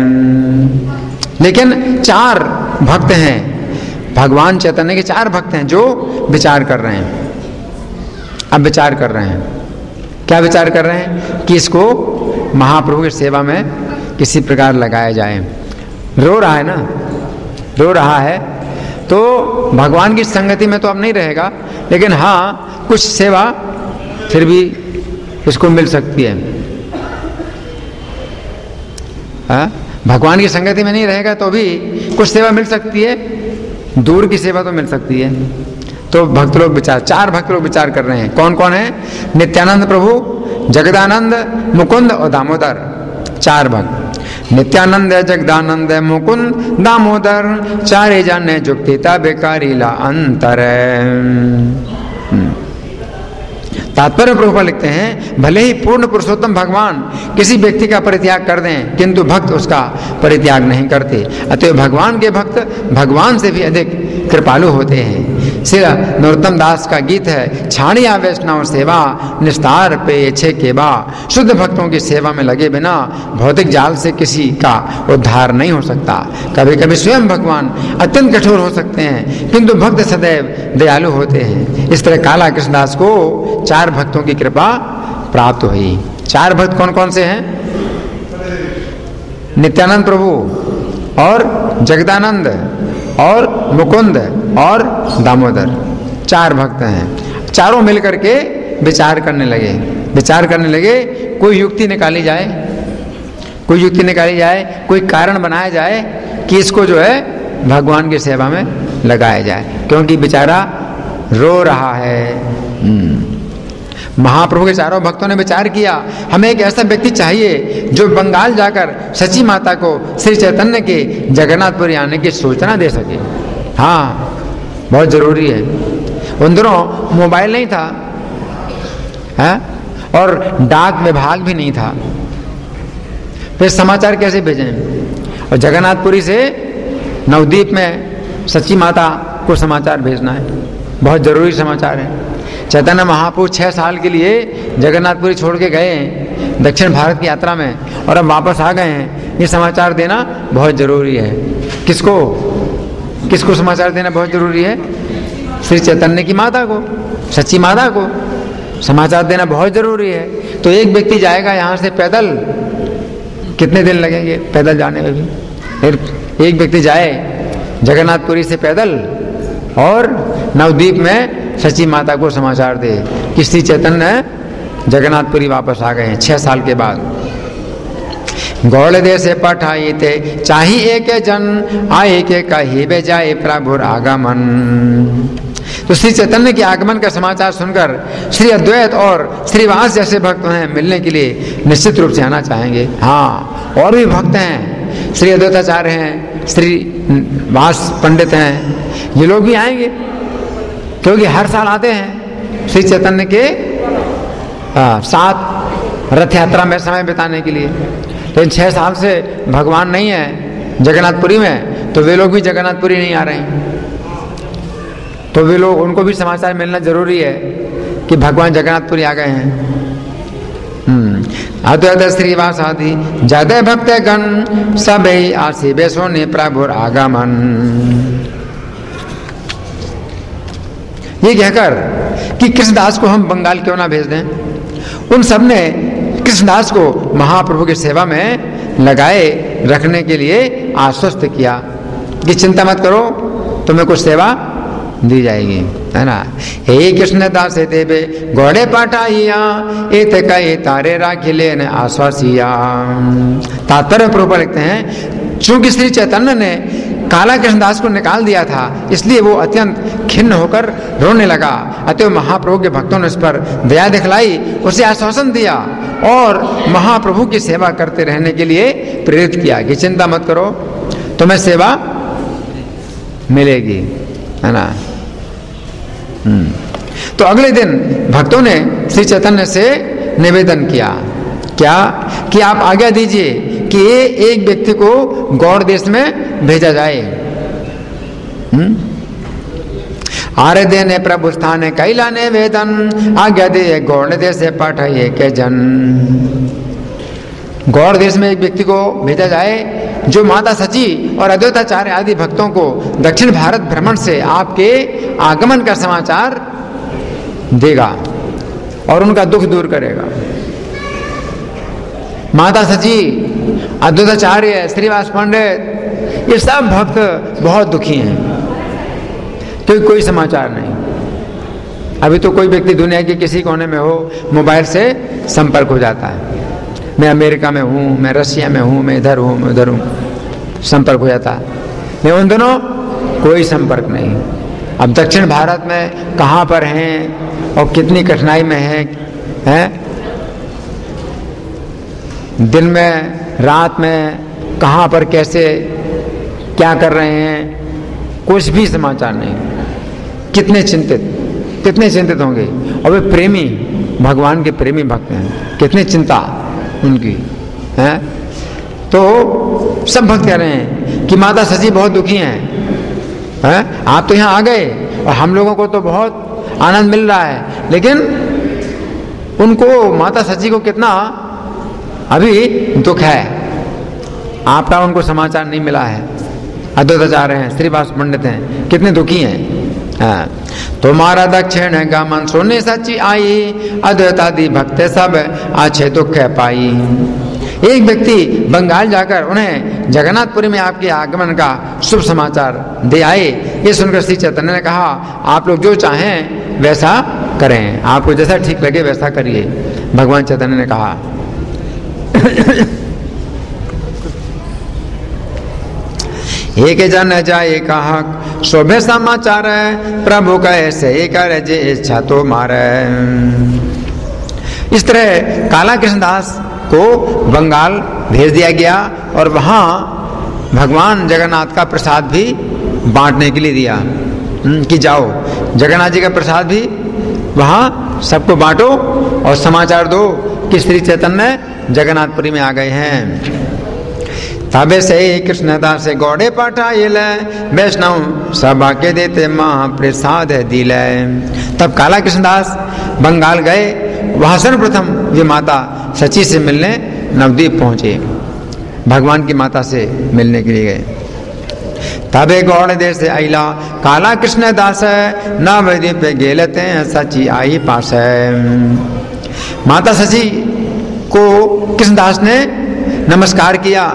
लेकिन चार भक्त हैं, भगवान चैतन्य के चार भक्त हैं जो विचार कर रहे हैं। अब विचार कर रहे हैं, क्या विचार कर रहे हैं? कि इसको महाप्रभु की सेवा में किसी प्रकार लगाया जाए। रो रहा है ना, रो रहा है, तो भगवान की संगति में तो अब नहीं रहेगा, लेकिन हाँ कुछ सेवा फिर भी इसको मिल सकती है। हाँ? भगवान की संगति में नहीं रहेगा तो भी कुछ सेवा मिल सकती है, दूर की सेवा तो मिल सकती है। तो भक्त लोग विचार, चार भक्त लोग विचार कर रहे हैं। कौन कौन है? नित्यानंद प्रभु, जगदानंद, मुकुंद और दामोदर। चार भक्त, नित्यानंद है, जगदानंद है, मुकुंद, दामोदर, चारे जाने जुक्तिता बेकारी ला अंतर। तात्पर्य प्रभुपाद लिखते हैं, भले ही पूर्ण पुरुषोत्तम भगवान किसी व्यक्ति का परित्याग कर दें, किंतु भक्त उसका परित्याग नहीं करते। अतः भगवान के भक्त भगवान से भी अधिक कृपालु होते हैं। श्री नरोत्तम दास का गीत है, छाड़िया वैष्णव सेवा निस्तार पे छे के बा। शुद्ध भक्तों की सेवा में लगे बिना भौतिक जाल से किसी का उद्धार नहीं हो सकता। कभी कभी स्वयं भगवान अत्यंत कठोर हो सकते हैं, किंतु भक्त सदैव दयालु होते हैं। इस तरह काला कृष्णदास को चार भक्तों की कृपा प्राप्त हुई। चार भक्त कौन कौन से हैं? नित्यानंद प्रभु और जगदानंद और मुकुंद और दामोदर, चार भक्त हैं। चारों मिलकर के विचार करने लगे विचार करने लगे कोई युक्ति निकाली जाए, कोई युक्ति निकाली जाए, कोई कारण बनाया जाए कि इसको जो है भगवान की सेवा में लगाया जाए, क्योंकि बेचारा रो रहा है। महाप्रभु के चारों भक्तों ने विचार किया, हमें एक ऐसा व्यक्ति चाहिए जो बंगाल जाकर सची माता को श्री चैतन्य के जगन्नाथपुरी आने की सूचना दे सके। हाँ, बहुत जरूरी है। उन दिनों मोबाइल नहीं था है? और डाक विभाग भी नहीं था, फिर समाचार कैसे भेजें? और जगन्नाथपुरी से नवद्वीप में सची माता को समाचार भेजना है, बहुत जरूरी समाचार है। चैतन्य महाप्रभु छह साल के लिए जगन्नाथपुरी छोड़ के गए दक्षिण भारत की यात्रा में, और अब वापस आ गए हैं। ये समाचार देना बहुत जरूरी है। किसको किसको समाचार देना बहुत जरूरी है? श्री चैतन्य की माता को, सच्ची माता को समाचार देना बहुत जरूरी है। तो एक व्यक्ति जाएगा यहाँ से पैदल, कितने दिन लगेंगे पैदल जाने में भी? फिर एक व्यक्ति जाए जगन्नाथपुरी से पैदल और नवद्वीप में सची माता को समाचार दे कि श्री चैतन्य जगन्नाथपुरी वापस आ गए हैं छह साल के बाद। गौड़ दे से पठाई थे चाही एक जन आए के कही बे जाए प्रभुर आगमन। तो श्री चैतन्य के आगमन का समाचार सुनकर श्री अद्वैत और श्रीवास जैसे भक्त उन्हें मिलने के लिए निश्चित रूप से आना चाहेंगे। हाँ, और भी भक्त हैं, श्री अद्वैताचार्य हैं, श्री वास पंडित हैं, ये लोग भी आएंगे, क्योंकि हर साल आते हैं श्री चैतन्य के आ, साथ रथ यात्रा में समय बिताने के लिए। लेकिन छह साल से भगवान नहीं है जगन्नाथपुरी में, तो वे लोग भी जगन्नाथपुरी नहीं आ रहे हैं। तो वे लोग, उनको भी समाचार मिलना जरूरी है कि भगवान जगन्नाथपुरी आ गए हैं। हम्म अद्वैत श्रीवास आदि जदय भक्त गण सब आसी बेसो ने प्रभुर आगमन। ये कहकर कि कृष्णदास को हम बंगाल क्यों ना भेज दें, उन सब ने कृष्णदास को महाप्रभु की सेवा में लगाए रखने के लिए आश्वस्त किया कि चिंता मत करो, तुम्हें कुछ सेवा दी जाएगी, है ना। हे कृष्ण दास देवे घोड़े पाठाइया एत कहे तारे राखिले ने आश्वासिया। तात्पर्य प्रभुपाद लिखते हैं, चूंकि श्री चैतन्य ने काला कृष्णदास को निकाल दिया था इसलिए वो अत्यंत खिन्न होकर रोने लगा। अतः महाप्रभु के भक्तों ने उस पर दया दिखलाई, उसे आश्वासन दिया और महाप्रभु की सेवा करते रहने के लिए प्रेरित किया कि चिंता मत करो, तुम्हें सेवा मिलेगी, है ना। हम्म तो अगले दिन भक्तों ने श्री चैतन्य से निवेदन किया, क्या कि आप आज्ञा दीजिए कि एक व्यक्ति को गौड़ देश में भेजा जाए। हम्म आर्य देने प्रभु स्थाने कैला ने वेदन आज्ञा दे गौड़ देश से पाठाइए के जन। गौड़ देश में एक व्यक्ति को भेजा जाए जो माता सची और अद्वैताचार्य आदि भक्तों को दक्षिण भारत भ्रमण से आपके आगमन का समाचार देगा और उनका दुख दूर करेगा। माता सची, अद्वैताचार्य, श्रीवास पंडित, ये सब भक्त बहुत दुखी हैं क्योंकि कोई समाचार नहीं। अभी तो कोई व्यक्ति दुनिया के किसी कोने में हो, मोबाइल से संपर्क हो जाता है, मैं अमेरिका में हूँ, मैं रशिया में हूँ, मैं इधर हूँ, मैं उधर हूँ, संपर्क हो जाता है। मैं उन दोनों कोई संपर्क नहीं। अब दक्षिण भारत में कहाँ पर हैं और कितनी कठिनाई में हैं, हैं? दिन में रात में कहाँ पर कैसे क्या कर रहे हैं, कुछ भी समाचार नहीं। कितने चिंतित कितने चिंतित होंगे। और वे प्रेमी, भगवान के प्रेमी भक्त हैं, कितनी चिंता उनकी है। तो सब भक्त कह रहे हैं कि माता सची बहुत दुखी हैं, हैं? आप तो यहाँ आ गए और हम लोगों को तो बहुत आनंद मिल रहा है, लेकिन उनको, माता सची को कितना अभी दुख है, आपका उनको समाचार नहीं मिला है। अद्वैताचार्य हैं, श्रीवास पंडित हैं, कितने दुखी हैं। हाँ। तुम्हारा दक्षिण गमन सुनने सच्ची आई अद्वैतादि भक्त सब अच्छे दुख है पाई। एक व्यक्ति बंगाल जाकर उन्हें जगन्नाथपुरी में आपके आगमन का शुभ समाचार दे आए। ये सुनकर श्री चैतन्य ने कहा, आप लोग जो चाहें वैसा करें, आपको जैसा ठीक लगे वैसा करिए। भगवान चैतन्य ने कहा एक जन जाए कहा शोभे समाचार प्रभु का ऐसे ही करे जे इच्छा तो मारे। इस तरह काला कृष्णदास को बंगाल भेज दिया गया और वहां भगवान जगन्नाथ का प्रसाद भी बांटने के लिए दिया कि जाओ जगन्नाथ जी का प्रसाद भी वहां सबको बांटो और समाचार दो कि श्री चैतन्य जगन्नाथपुरी में आ गए हैं। तबे से कृष्णदास से गौड़े पाठाइल वैष्णव सभा के देते महाप्रसाद दिल। तब काला कृष्णदास बंगाल गए, वहां सर्वप्रथम वे माता सची से मिलने नवद्वीप पहुंचे, भगवान की माता से मिलने के लिए गए। तबे गौड़ देश से आइला काला कृष्णदास नवद्वीप गेलते हैं सची आई पास। माता सची को कृष्णदास ने नमस्कार किया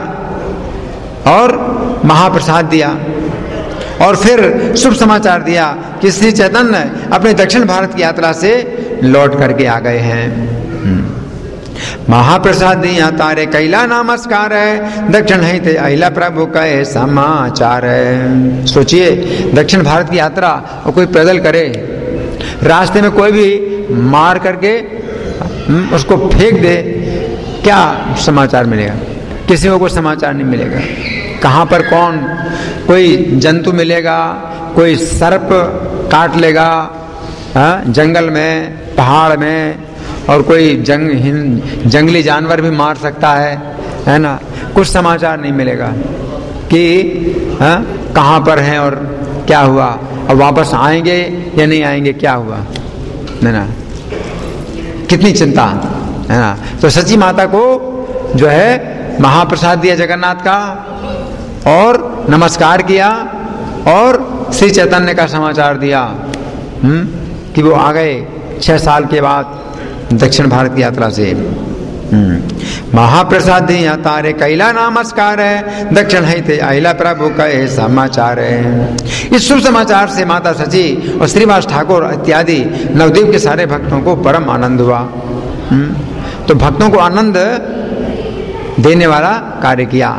और महाप्रसाद दिया और फिर शुभ समाचार दिया कि श्री चैतन्य अपने दक्षिण भारत की यात्रा से लौट करके आ गए हैं। महाप्रसाद दिया तारे कैला नमस्कार है दक्षिण है थे अहिला प्रभु का समाचार है। सोचिए दक्षिण भारत की यात्रा और कोई पैदल करे, रास्ते में कोई भी मार करके उसको फेंक दे, क्या समाचार मिलेगा? किसी को कोई समाचार नहीं मिलेगा। कहाँ पर कौन, कोई जंतु मिलेगा, कोई सर्प काट लेगा हा? जंगल में, पहाड़ में, और कोई जंग जंगली जानवर भी मार सकता है, है ना। कुछ समाचार नहीं मिलेगा कि हा? कहाँ पर हैं और क्या हुआ और वापस आएंगे या नहीं आएंगे, क्या हुआ, है ना। कितनी चिंता, है ना। तो सची माता को जो है महाप्रसाद दिया जगन्नाथ का और नमस्कार किया और श्री चैतन्य का समाचार दिया हम्म कि वो आ गए छह साल के बाद दक्षिण भारत की यात्रा से। महाप्रसाद यहाँ तारे कैला नमस्कार है, दक्षिण है थे अहिला प्रभु का ये समाचार है। इस शुभ समाचार से माता सची और श्रीवास ठाकुर इत्यादि नवद्वीप के सारे भक्तों को परम आनंद हुआ। तो भक्तों को आनंद देने वाला कार्य किया।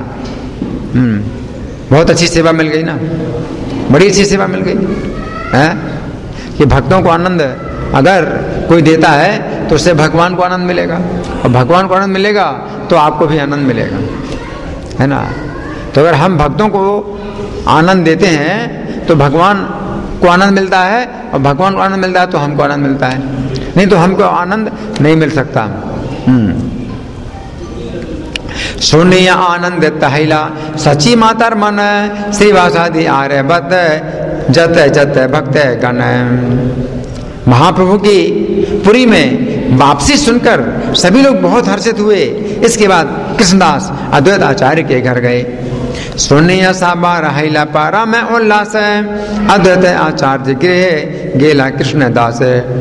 बहुत अच्छी सेवा मिल गई ना, बड़ी अच्छी सेवा मिल गई है कि भक्तों को आनंद अगर कोई देता है तो उससे भगवान को आनंद मिलेगा, और भगवान को आनंद मिलेगा तो आपको भी आनंद मिलेगा, है ना। तो अगर हम भक्तों को आनंद देते हैं तो भगवान को आनंद मिलता है, और भगवान को आनंद मिलता है तो हमको आनंद मिलता है, नहीं तो हमको आनंद नहीं मिल सकता। सुनिया आनंद तहिला सची मातर मन, श्रीवासादि आर्य बत जत जत भक्त गण। महाप्रभु की पुरी में वापसी सुनकर सभी लोग बहुत हर्षित हुए। इसके बाद कृष्णदास अद्वैत आचार्य के घर गए। सुनिया साबा रहिला पारा में उल्लास, अद्वैत आचार्य गृह गेला कृष्णदास।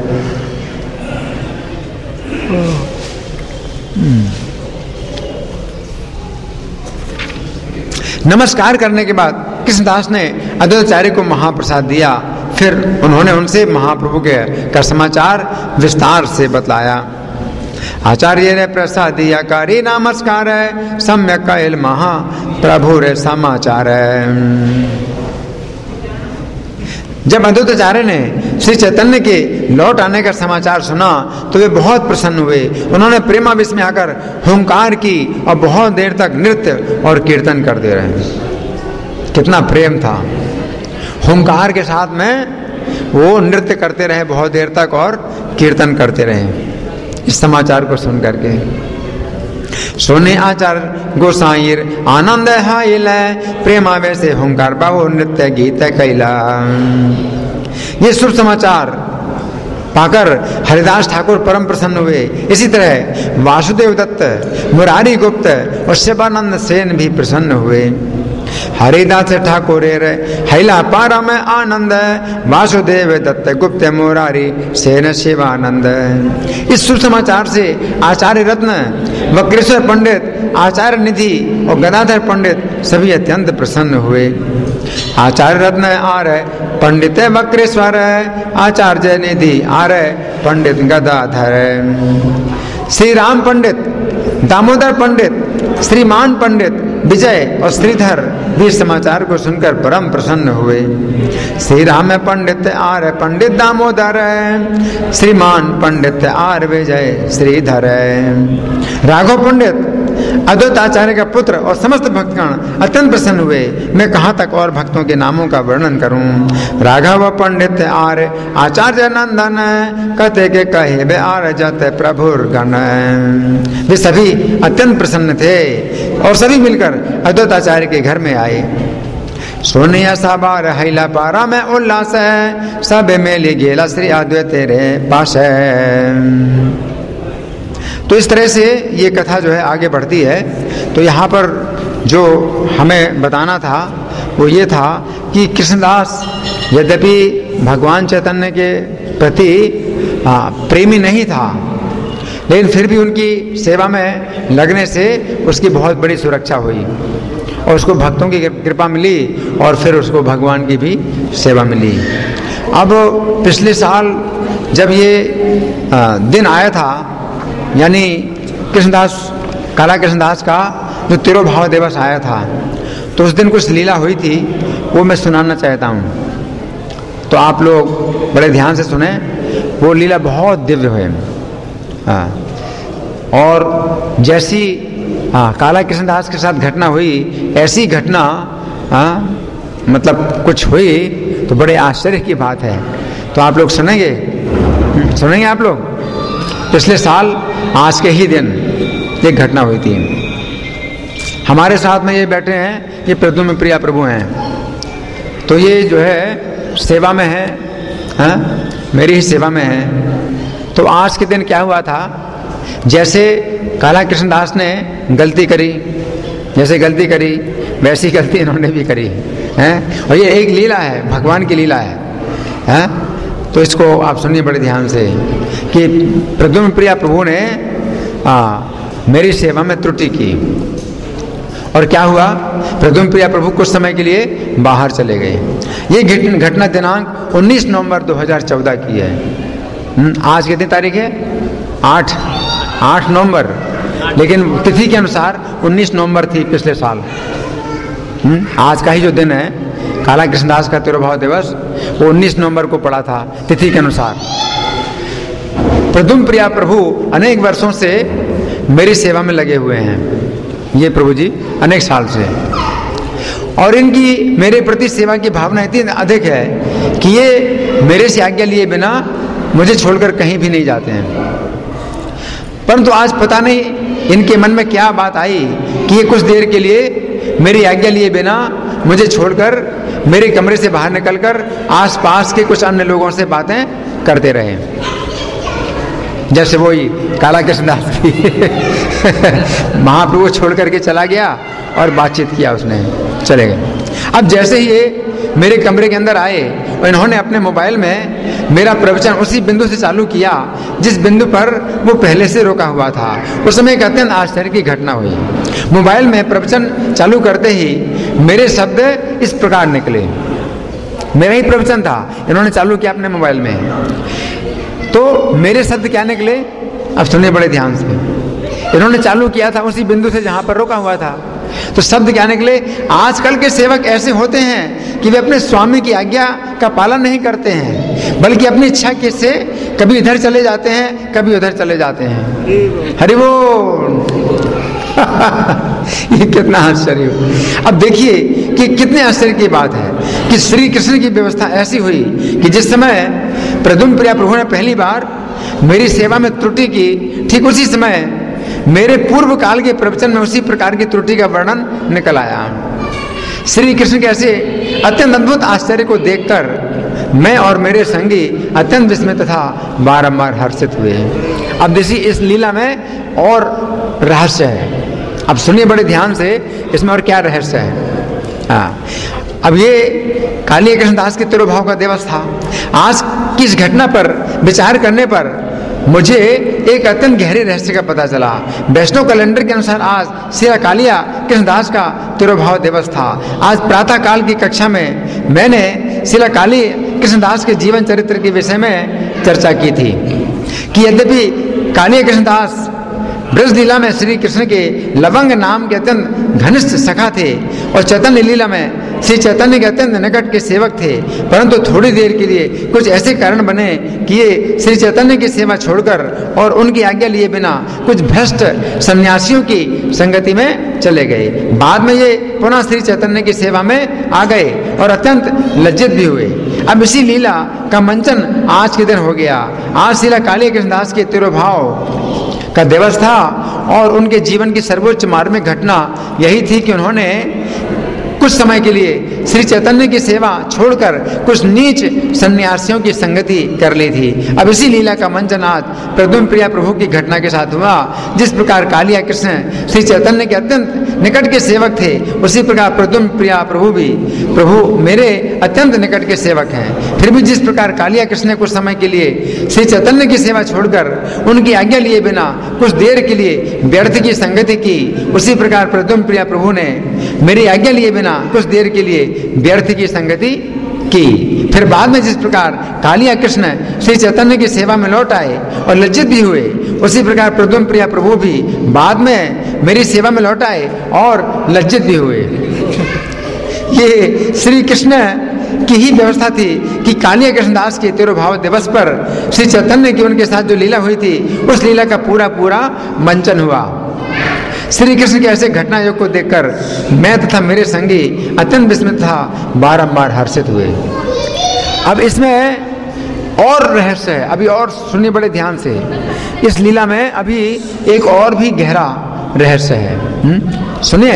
नमस्कार करने के बाद कृष्णदास ने अद्वैताचार्य को महाप्रसाद दिया। फिर उन्होंने उनसे महाप्रभु के का समाचार विस्तार से बतलाया। आचार्य ने प्रसाद दिया कारी नमस्कार है, सम्यक कैल महाप्रभु रे समाचार है। जब अद्वैताचार्य ने श्री चैतन्य के लौट आने का समाचार सुना तो वे बहुत प्रसन्न हुए। उन्होंने प्रेमावेश में आकर हुंकार की और बहुत देर तक नृत्य और कीर्तन करते रहे। कितना प्रेम था, हुंकार के साथ में वो नृत्य करते रहे बहुत देर तक और कीर्तन करते रहे इस समाचार को सुन करके। सुने आचार्य गोसाईर आनंद हाइल, प्रेमावेश हुंकार बाबू नृत्य गीत कैला। ये शुभ समाचार पाकर हरिदास ठाकुर परम प्रसन्न हुए। इसी तरह वासुदेव दत्त, मुरारी गुप्त और शिवानंद सेन भी प्रसन्न हुए। हरिदास ठाकुर हैला पारा में आनंद, वासुदेव दत्त गुप्त मुरारी सेन शिवानंद। इस सुसमाचार से आचार्य रत्न, वक्रेश्वर पंडित, आचार्य निधि और गदाधर पंडित सभी अत्यंत प्रसन्न हुए। आचार्य रत्न आर्य पंडित वक्रेश्वर, आचार्य निधि आर्य पंडित गदाधर। श्री राम पंडित, दामोदर पंडित, श्रीमान पंडित, विजय और श्रीधर भी समाचार को सुनकर परम प्रसन्न हुए। श्री राम पंडित आर्य पंडित दामोदर, श्रीमान पंडित आर्य विजय श्रीधर। राघव पंडित अद्वैत आचार्य का पुत्र और समस्त भक्तगण अत्यंत प्रसन्न हुए। मैं कहाँ तक और भक्तों के नामों का वर्णन करूं। राघव पंडित आर्य आचार्य नंदन, कहते के कहे वे आर्य जाते प्रभुर गण। वे सभी अत्यंत प्रसन्न थे और सभी मिलकर अद्वैत आचार्य के घर में आए। सोनिया साबार हैला पारा में उल्लास, सब मेली गेला श्री अद्वैत रे पास। तो इस तरह से ये कथा जो है आगे बढ़ती है। तो यहाँ पर जो हमें बताना था वो ये था कि कृष्णदास यद्यपि भगवान चैतन्य के प्रति प्रेमी नहीं था, लेकिन फिर भी उनकी सेवा में लगने से उसकी बहुत बड़ी सुरक्षा हुई और उसको भक्तों की कृपा मिली और फिर उसको भगवान की भी सेवा मिली। अब पिछले साल जब ये दिन आया था, यानी कृष्णदास काला कृष्णदास का जो तिरुभाव दिवस आया था, तो उस दिन कुछ लीला हुई थी, वो मैं सुनाना चाहता हूँ। तो आप लोग बड़े ध्यान से सुने। वो लीला बहुत दिव्य हुई। हाँ, और जैसी हाँ काला कृष्णदास के साथ घटना हुई, ऐसी घटना हाँ मतलब कुछ हुई तो बड़े आश्चर्य की बात है। तो आप लोग सुनेंगे सुनेंगे आप लोग। पिछले साल आज के ही दिन एक घटना हुई थी। हमारे साथ में ये बैठे हैं, ये प्रद्युम्न प्रिया प्रभु हैं। तो ये जो है सेवा में है, हाँ? मेरी ही सेवा में है। तो आज के दिन क्या हुआ था, जैसे काला कृष्णदास ने गलती करी, जैसे गलती करी वैसी गलती इन्होंने भी करी है। और ये एक लीला है, भगवान की लीला है, है? तो इसको आप सुनिए बड़े ध्यान से कि प्रद्युम्न प्रिया प्रभु ने आ, मेरी सेवा में त्रुटि की। और क्या हुआ? प्रद्युम्न प्रिया प्रभु कुछ समय के लिए बाहर चले गए। ये घटना दिनांक उन्नीस नवंबर दो हज़ार चौदह की है। आज कितनी तारीख है? आठ आठ नवंबर, लेकिन तिथि के अनुसार उन्नीस नवंबर थी पिछले साल। आज का ही जो दिन है काला कृष्णदास का तिरुभाव दिवस, वो उन्नीस नवंबर को पड़ा था तिथि के अनुसार। प्रद्युम्न प्रिया प्रभु अनेक वर्षों से मेरी सेवा में लगे हुए हैं, ये प्रभु जी अनेक साल से, और इनकी मेरे प्रति सेवा की भावना इतनी अधिक है कि ये मेरे से आज्ञा लिए बिना मुझे छोड़कर कहीं भी नहीं जाते हैं। परंतु आज पता नहीं इनके मन में क्या बात आई कि ये कुछ देर के लिए मेरी आज्ञा लिए बिना मुझे छोड़कर मेरे कमरे से बाहर निकलकर आसपास के कुछ अन्य लोगों से बातें करते रहे। जैसे वही काला कृष्णदास भी महाप्रभु छोड़ करके चला गया और बातचीत किया उसने, चले गए। अब जैसे ही ये मेरे कमरे के अंदर आए और इन्होंने अपने मोबाइल में मेरा प्रवचन उसी बिंदु से चालू किया जिस बिंदु पर वो पहले से रोका हुआ था। उस समय एक अत्यंत आश्चर्य की घटना हुई। मोबाइल में प्रवचन चालू करते ही मेरे शब्द इस प्रकार निकले। मेरा ही प्रवचन था, इन्होंने चालू किया अपने मोबाइल में, तो मेरे शब्द क्या निकले? अब सुनिए बड़े ध्यान से। इन्होंने चालू किया था उसी बिंदु से जहां पर रोका हुआ था, तो शब्द क्या निकले? आजकल के सेवक ऐसे होते हैं कि वे अपने स्वामी की आज्ञा का पालन नहीं करते हैं, बल्कि अपनी इच्छा के से कभी इधर चले जाते हैं, कभी उधर चले जाते हैं। हरि बोल। ये कितना आश्चर्य हो। अब देखिए कि कितने आश्चर्य की बात है कि श्री कृष्ण की व्यवस्था ऐसी हुई कि जिस समय प्रद्युम्न प्रिया प्रभु ने पहली बार मेरी सेवा में त्रुटि की, ठीक उसी समय मेरे पूर्व काल के प्रवचन में उसी प्रकार की त्रुटि का वर्णन निकल आया। श्री कृष्ण के ऐसे अत्यंत अद्भुत आश्चर्य को देखकर मैं और मेरे संगी अत्यंत विस्मित तथा बारंबार हर्षित हुए। अब देखिए इस लीला में और रहस्य है। अब सुनिए बड़े ध्यान से, इसमें और क्या रहस्य है। हाँ, अब ये काली कृष्णदास के तिरुभाव का दिवस था। आज की इस घटना पर विचार करने पर मुझे एक अत्यंत गहरे रहस्य का पता चला। वैष्णव कैलेंडर के अनुसार आज श्री कालिया कृष्णदास का तिरुभाव दिवस था। आज प्रातः काल की कक्षा में मैंने श्री काली कृष्णदास के जीवन चरित्र के विषय में चर्चा की थी कि यद्यपि कालिया कृष्णदास ब्रज लीला में श्री कृष्ण के लवंग नाम के अत्यंत घनिष्ठ सखा थे और चैतन्य लीला में श्री चैतन्य के अत्यंत निकट के सेवक थे, परंतु थोड़ी देर के लिए कुछ ऐसे कारण बने कि ये श्री चैतन्य की सेवा छोड़कर और उनकी आज्ञा लिए बिना कुछ भ्रष्ट सन्यासियों की संगति में चले गए। बाद में ये पुनः श्री चैतन्य की सेवा में आ गए और अत्यंत लज्जित भी हुए। अब इसी लीला का मंचन आज के दिन हो गया। आज श्री काली कृष्णदास के तिरुभाव का दिवस था और उनके जीवन की सर्वोच्च मार्मिक घटना यही थी कि उन्होंने कुछ समय के लिए श्री चैतन्य की सेवा छोड़कर कुछ नीच सन्यासियों की संगति कर ली थी। अब इसी लीला का मंचन आज प्रद्युम्न प्रिया प्रभु की घटना के साथ हुआ। जिस प्रकार कालिया कृष्ण श्री चैतन्य के अत्यंत निकट के सेवक थे, उसी प्रकार प्रद्युम्न प्रिया प्रभु भी प्रभु मेरे अत्यंत निकट के सेवक हैं। फिर भी जिस प्रकार कालिया कृष्ण ने कुछ समय के लिए श्री चैतन्य की सेवा छोड़कर उनकी आज्ञा लिए बिना कुछ देर के लिए व्यर्थ की संगति की, उसी प्रकार प्रद्युम्न प्रिया प्रभु ने मेरी आज्ञा लिए बिना कुछ देर के लिए व्यर्थ की संगति की। फिर बाद में जिस प्रकार कालिया कृष्ण श्री चैतन्य की सेवा में लौट आए और लज्जित भी हुए, उसी प्रकार प्रद्युम्न प्रिया प्रभु भी बाद में मेरी सेवा में लौट आए और लज्जित भी हुए। ये श्री कृष्ण की ही व्यवस्था थी कि कालिया कृष्णदास के तिरुभाव दिवस पर श्री चैतन्य की उनके साथ जो लीला हुई थी, उस लीला का पूरा पूरा मंचन हुआ। श्री कृष्ण के ऐसे घटना योग को देखकर मैं तथा मेरे संगी अत्यंत विस्मित था, बारंबार हर्षित हुए। अब इसमें और रहस्य है, अभी और सुनिए बड़े ध्यान से। इस लीला में अभी एक और भी गहरा रहस्य है, सुनिए।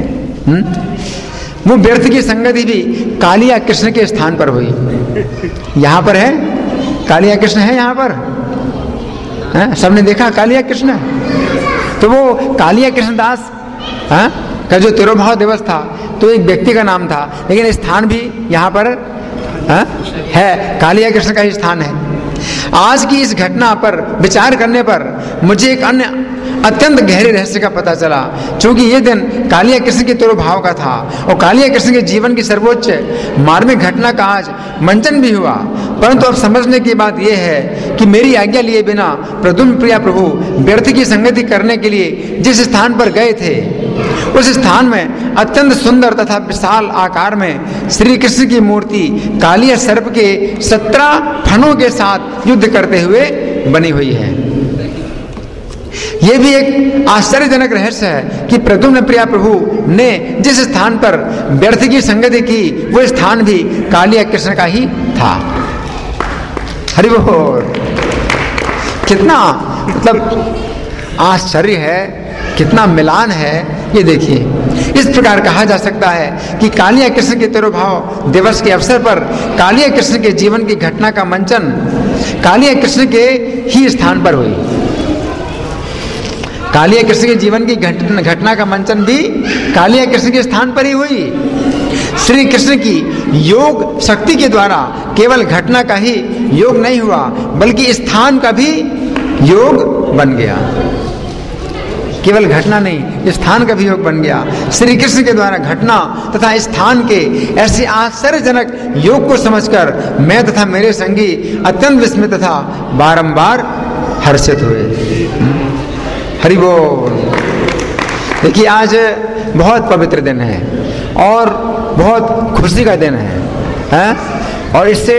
वो व्यर्थ की संगति भी कालिया कृष्ण के स्थान पर हुई। यहाँ पर है कालिया कृष्ण, है यहाँ पर है? सबने देखा कालिया कृष्ण। तो वो कालिया कृष्णदास का जो तिरुभाव दिवस था तो एक व्यक्ति का नाम था, लेकिन स्थान भी यहाँ पर हा? है कालिया कृष्ण का ही स्थान है। आज की इस घटना पर विचार करने पर मुझे एक अन्य अत्यंत गहरे रहस्य का पता चला। क्योंकि ये दिन कालिया कृष्ण के तिरुभाव का था और कालिया कृष्ण के जीवन की सर्वोच्च मार्मिक घटना का आज मंचन भी हुआ। परंतु अब समझने की बात यह है कि मेरी आज्ञा लिए बिना प्रद्युम्न प्रिया प्रभु व्यर्थ की संगति करने के लिए जिस स्थान पर गए थे, उस स्थान में अत्यंत सुंदर तथा विशाल आकार में श्री कृष्ण की मूर्ति कालिया सर्प के सत्रह फनों के साथ युद्ध करते हुए बनी हुई है। यह भी एक आश्चर्यजनक रहस्य है कि प्रद्युम्न प्रिया प्रभु ने जिस स्थान पर व्यर्थ की संगति की, वो स्थान भी कालिया कृष्ण का ही था। हरि बोल। कितना मतलब आश्चर्य है, कितना मिलान है, ये देखिए। इस प्रकार कहा जा सकता है कि कालिया कृष्ण के तिरुभाव दिवस के अवसर पर कालिया कृष्ण के जीवन की घटना का मंचन कालिया कृष्ण के ही स्थान पर हुई। कालिया कृष्ण के जीवन की घटना का मंचन भी कालिया कृष्ण के स्थान पर ही हुई। श्री कृष्ण की योग शक्ति के द्वारा केवल घटना का ही योग नहीं हुआ, बल्कि स्थान का भी योग बन गया। केवल घटना नहीं, स्थान का भी योग बन गया। श्री कृष्ण के द्वारा घटना तथा स्थान के ऐसे आश्चर्यजनक योग को समझकर मैं तथा मेरे संगी अत्यंत विस्मित तथा बारंबार हर्षित हुए। हरि बोल। देखिए, आज बहुत पवित्र दिन है और बहुत खुशी का दिन है, है? और इससे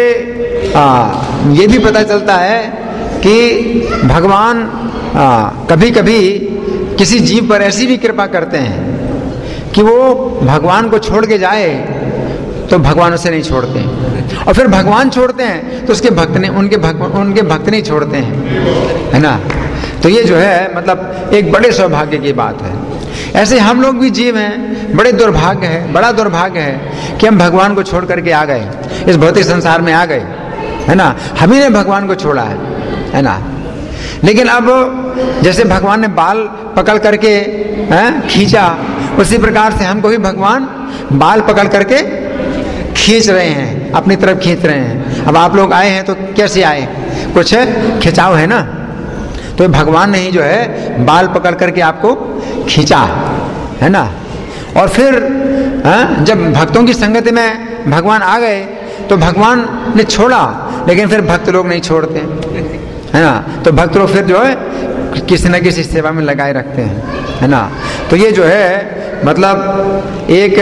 ये भी पता चलता है कि भगवान आ, कभी कभी किसी जीव पर ऐसी भी कृपा करते हैं कि वो भगवान को छोड़ के जाए तो भगवान उसे नहीं छोड़ते, और फिर भगवान छोड़ते हैं तो उसके भक्त ने उनके भक्त उनके भक्त नहीं छोड़ते हैं, है ना। तो ये जो है मतलब एक बड़े सौभाग्य की बात है। ऐसे हम लोग भी जीव हैं, बड़े दुर्भाग्य है, बड़ा दुर्भाग्य है कि हम भगवान को छोड़ करके आ गए, इस भौतिक संसार में आ गए, है ना। हम ही ने भगवान को छोड़ा है, है ना। लेकिन अब जैसे भगवान ने बाल पकड़ करके हैं खींचा, उसी प्रकार से हमको भी भगवान बाल पकड़ करके खींच रहे हैं, अपनी तरफ खींच रहे हैं। अब आप लोग आए हैं तो कैसे आए, कुछ खिंचाव है ना। तो भगवान ने ही जो है बाल पकड़ करके आपको खींचा, है ना। और फिर है, जब भक्तों की संगति में भगवान आ गए तो भगवान ने छोड़ा, लेकिन फिर भक्त लोग नहीं छोड़ते, है ना। तो भक्त लोग फिर जो है किसी न किसी सेवा में लगाए रखते हैं, है ना। तो ये जो है मतलब एक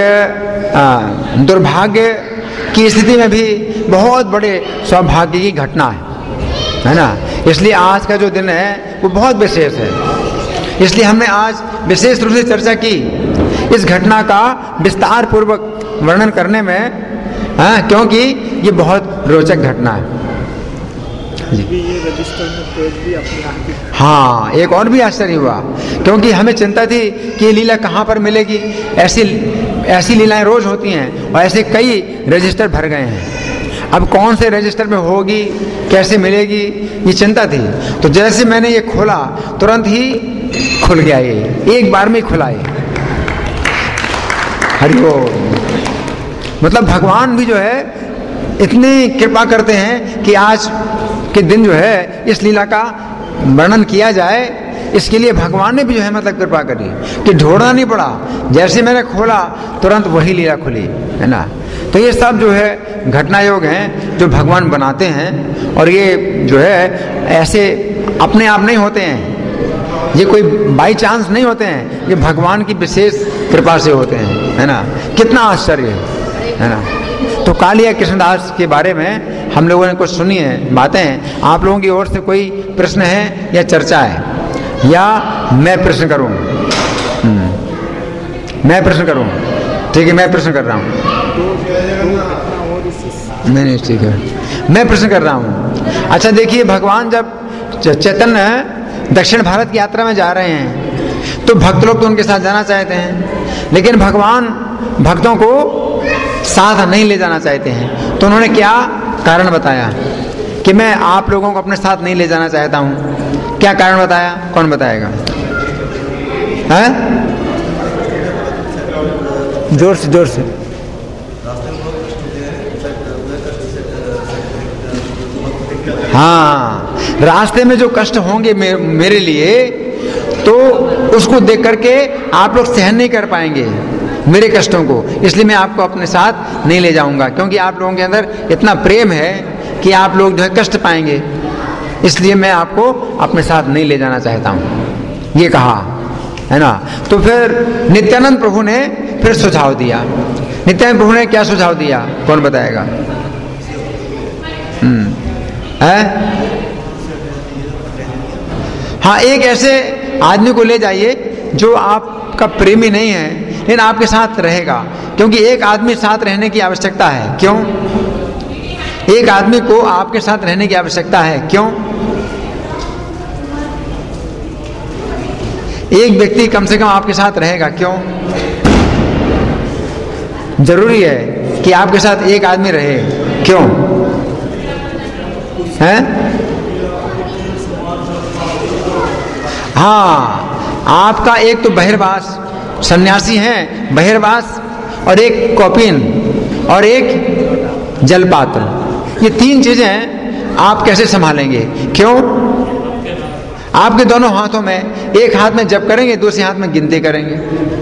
दुर्भाग्य की स्थिति में भी बहुत बड़े सौभाग्य की घटना है, है ना। इसलिए आज का जो दिन है वो बहुत विशेष है। इसलिए हमने आज विशेष रूप से चर्चा की इस घटना का विस्तार पूर्वक वर्णन करने में, हाँ, क्योंकि ये बहुत रोचक घटना है जी। ये रजिस्टर में पेज भी अपने आप। हाँ, एक और भी आश्चर्य हुआ, क्योंकि हमें चिंता थी कि ये लीला कहाँ पर मिलेगी। ऐसी ऐसी लीलाएं रोज होती हैं और ऐसे कई रजिस्टर भर गए हैं। अब कौन से रजिस्टर में होगी, कैसे मिलेगी, ये चिंता थी। तो जैसे मैंने ये खोला तुरंत ही खुल गया, ये एक बार में खुला ये। हरि बोल। मतलब भगवान भी जो है इतनी कृपा करते हैं कि आज के दिन जो है इस लीला का वर्णन किया जाए, इसके लिए भगवान ने भी जो है मतलब कृपा करी कि ढूंढना नहीं पड़ा। जैसे मैंने खोला तुरंत वही लीला खुली, है ना। तो ये सब जो है घटना योग हैं जो भगवान बनाते हैं, और ये जो है ऐसे अपने आप नहीं होते हैं, ये कोई बाई चांस नहीं होते हैं, ये भगवान की विशेष कृपा से होते हैं, है ना। कितना आश्चर्य है, है ना। तो कालिया कृष्णदास के बारे में हम लोगों ने कुछ सुनी है बातें। आप लोगों की ओर से कोई प्रश्न है या चर्चा है, या मैं प्रश्न करूं? मैं प्रश्न करूं? ठीक है, मैं प्रश्न कर रहा हूं। नहीं नहीं ठीक है, मैं प्रश्न कर रहा हूं। अच्छा देखिए, भगवान जब चैतन्य दक्षिण भारत की यात्रा में जा रहे हैं तो भक्त लोग तो उनके साथ जाना चाहते हैं, लेकिन भगवान भक्तों को साथ नहीं ले जाना चाहते हैं। तो उन्होंने क्या कारण बताया कि मैं आप लोगों को अपने साथ नहीं ले जाना चाहता हूं? क्या कारण बताया? कौन बताएगा? है? जोर से जोर से। हाँ, रास्ते में जो कष्ट होंगे मे, मेरे लिए, तो उसको देख करके आप लोग सहन नहीं कर पाएंगे मेरे कष्टों को, इसलिए मैं आपको अपने साथ नहीं ले जाऊंगा, क्योंकि आप लोगों के अंदर इतना प्रेम है कि आप लोग जो है कष्ट पाएंगे, इसलिए मैं आपको अपने साथ नहीं ले जाना चाहता हूं, ये कहा है ना। तो फिर नित्यानंद प्रभु ने फिर सुझाव दिया। नित्यानंद प्रभु ने क्या सुझाव दिया, कौन बताएगा? हम्म है हाँ, एक ऐसे आदमी को ले जाइए जो आपका प्रेमी नहीं है लेकिन आपके साथ रहेगा, क्योंकि एक आदमी साथ रहने की आवश्यकता है। क्यों? एक आदमी को आपके साथ रहने की आवश्यकता है। क्यों? एक व्यक्ति कम से कम आपके साथ रहेगा। क्यों? जरूरी है कि आपके साथ एक आदमी रहे। क्यों है? हाँ, आपका एक तो बहिर्वास सन्यासी हैं, बहिर्वास, और एक कौपीन और एक जलपात्र, ये तीन चीजें आप कैसे संभालेंगे? क्यों? आपके दोनों हाथों में, एक हाथ में जप करेंगे, दूसरे हाथ में गिनती करेंगे।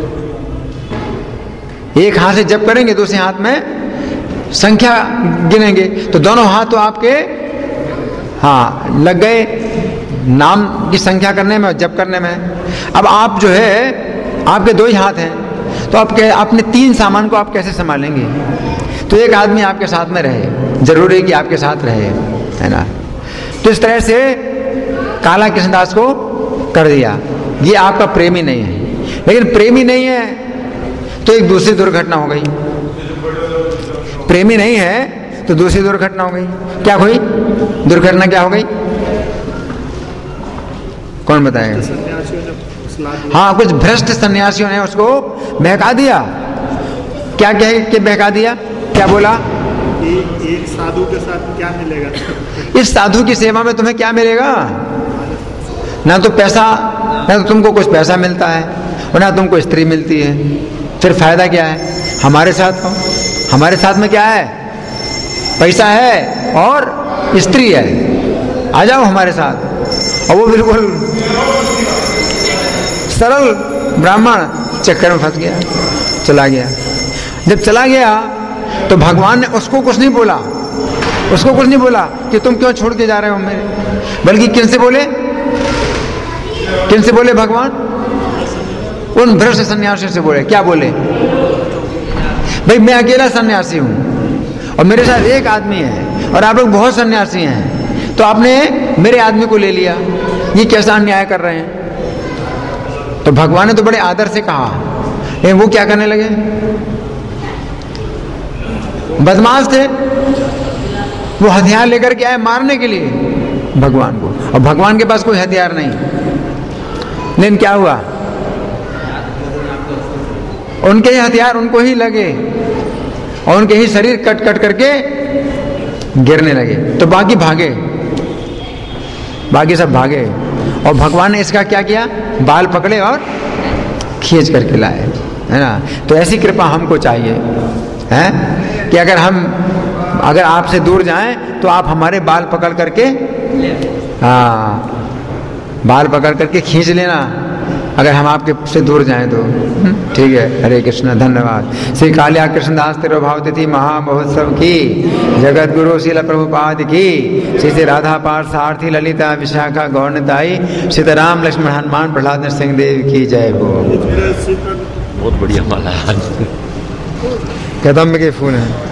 एक हाथ से जप करेंगे, दूसरे हाथ में संख्या गिनेंगे, तो दोनों हाथ तो आपके हाँ लग गए नाम की संख्या करने में और जप करने में। अब आप जो है, आपके दो ही हाथ हैं, तो आप अपने तीन सामान को आप कैसे संभालेंगे? तो एक आदमी आपके साथ में रहे, जरूरी है कि आपके साथ रहे, है ना। तो इस तरह से काला कृष्णदास को कर दिया। ये आपका प्रेमी नहीं है, लेकिन प्रेमी नहीं है तो एक दूसरी दुर्घटना हो गई। प्रेमी नहीं है तो दूसरी दुर्घटना हो गई। क्या हुई दुर्घटना? क्या हो गई, कौन बताएगा? हाँ, कुछ भ्रष्ट सन्यासियों ने उसको बहका दिया। क्या कहे कि बहका दिया? क्या बोला? एक, एक साधु के साथ क्या मिलेगा? इस साधु की सेवा में तुम्हें क्या मिलेगा? ना तो पैसा, ना तो तुमको कुछ पैसा मिलता है और ना तुमको स्त्री मिलती है, फिर फायदा क्या है? हमारे साथ हो, हमारे साथ में क्या है? पैसा है और स्त्री है, आ जाओ हमारे साथ। और वो बिल्कुल सरल ब्राह्मण चक्कर में फंस गया, चला गया। जब चला गया तो भगवान ने उसको कुछ नहीं बोला, उसको कुछ नहीं बोला कि तुम क्यों छोड़ के जा रहे हो मेरे, बल्कि किन से बोले? किन से बोले भगवान? उन भ्रष्ट सन्यासियों से बोले। क्या बोले? भाई मैं अकेला सन्यासी हूं और मेरे साथ एक आदमी है और आप लोग बहुत सन्यासी हैं, तो आपने मेरे आदमी को ले लिया, ये कैसा अन्याय कर रहे हैं? तो भगवान ने तो बड़े आदर से कहा, लेकिन वो क्या करने लगे? बदमाश थे, वो हथियार लेकर के आए मारने के लिए भगवान को, और भगवान के पास कोई हथियार नहीं। लेकिन क्या हुआ? उनके ही हथियार उनको ही लगे और उनके ही शरीर कट कट करके गिरने लगे। तो बाकी भागे, बाकी सब भागे, और भगवान ने इसका क्या किया? बाल पकड़े और खींच करके लाए, है ना। तो ऐसी कृपा हमको चाहिए, है कि अगर हम अगर आपसे दूर जाएं तो आप हमारे बाल पकड़ करके, हाँ बाल पकड़ करके खींच लेना, अगर हम आपके से दूर जाएं तो। ठीक है, हरे कृष्ण, धन्यवाद। श्री कालिया कृष्णदास तिरुभाव तिथि महामहोत्सव की, जगत गुरु श्रील प्रभुपाद की, श्री श्री राधा पार्थ सारथी ललिता विशाखा गौरताई, सीताराम लक्ष्मण हनुमान प्रहलाद नरसिंह देव की जय हो। बहुत बढ़िया माला है। कदम के फूल हैं।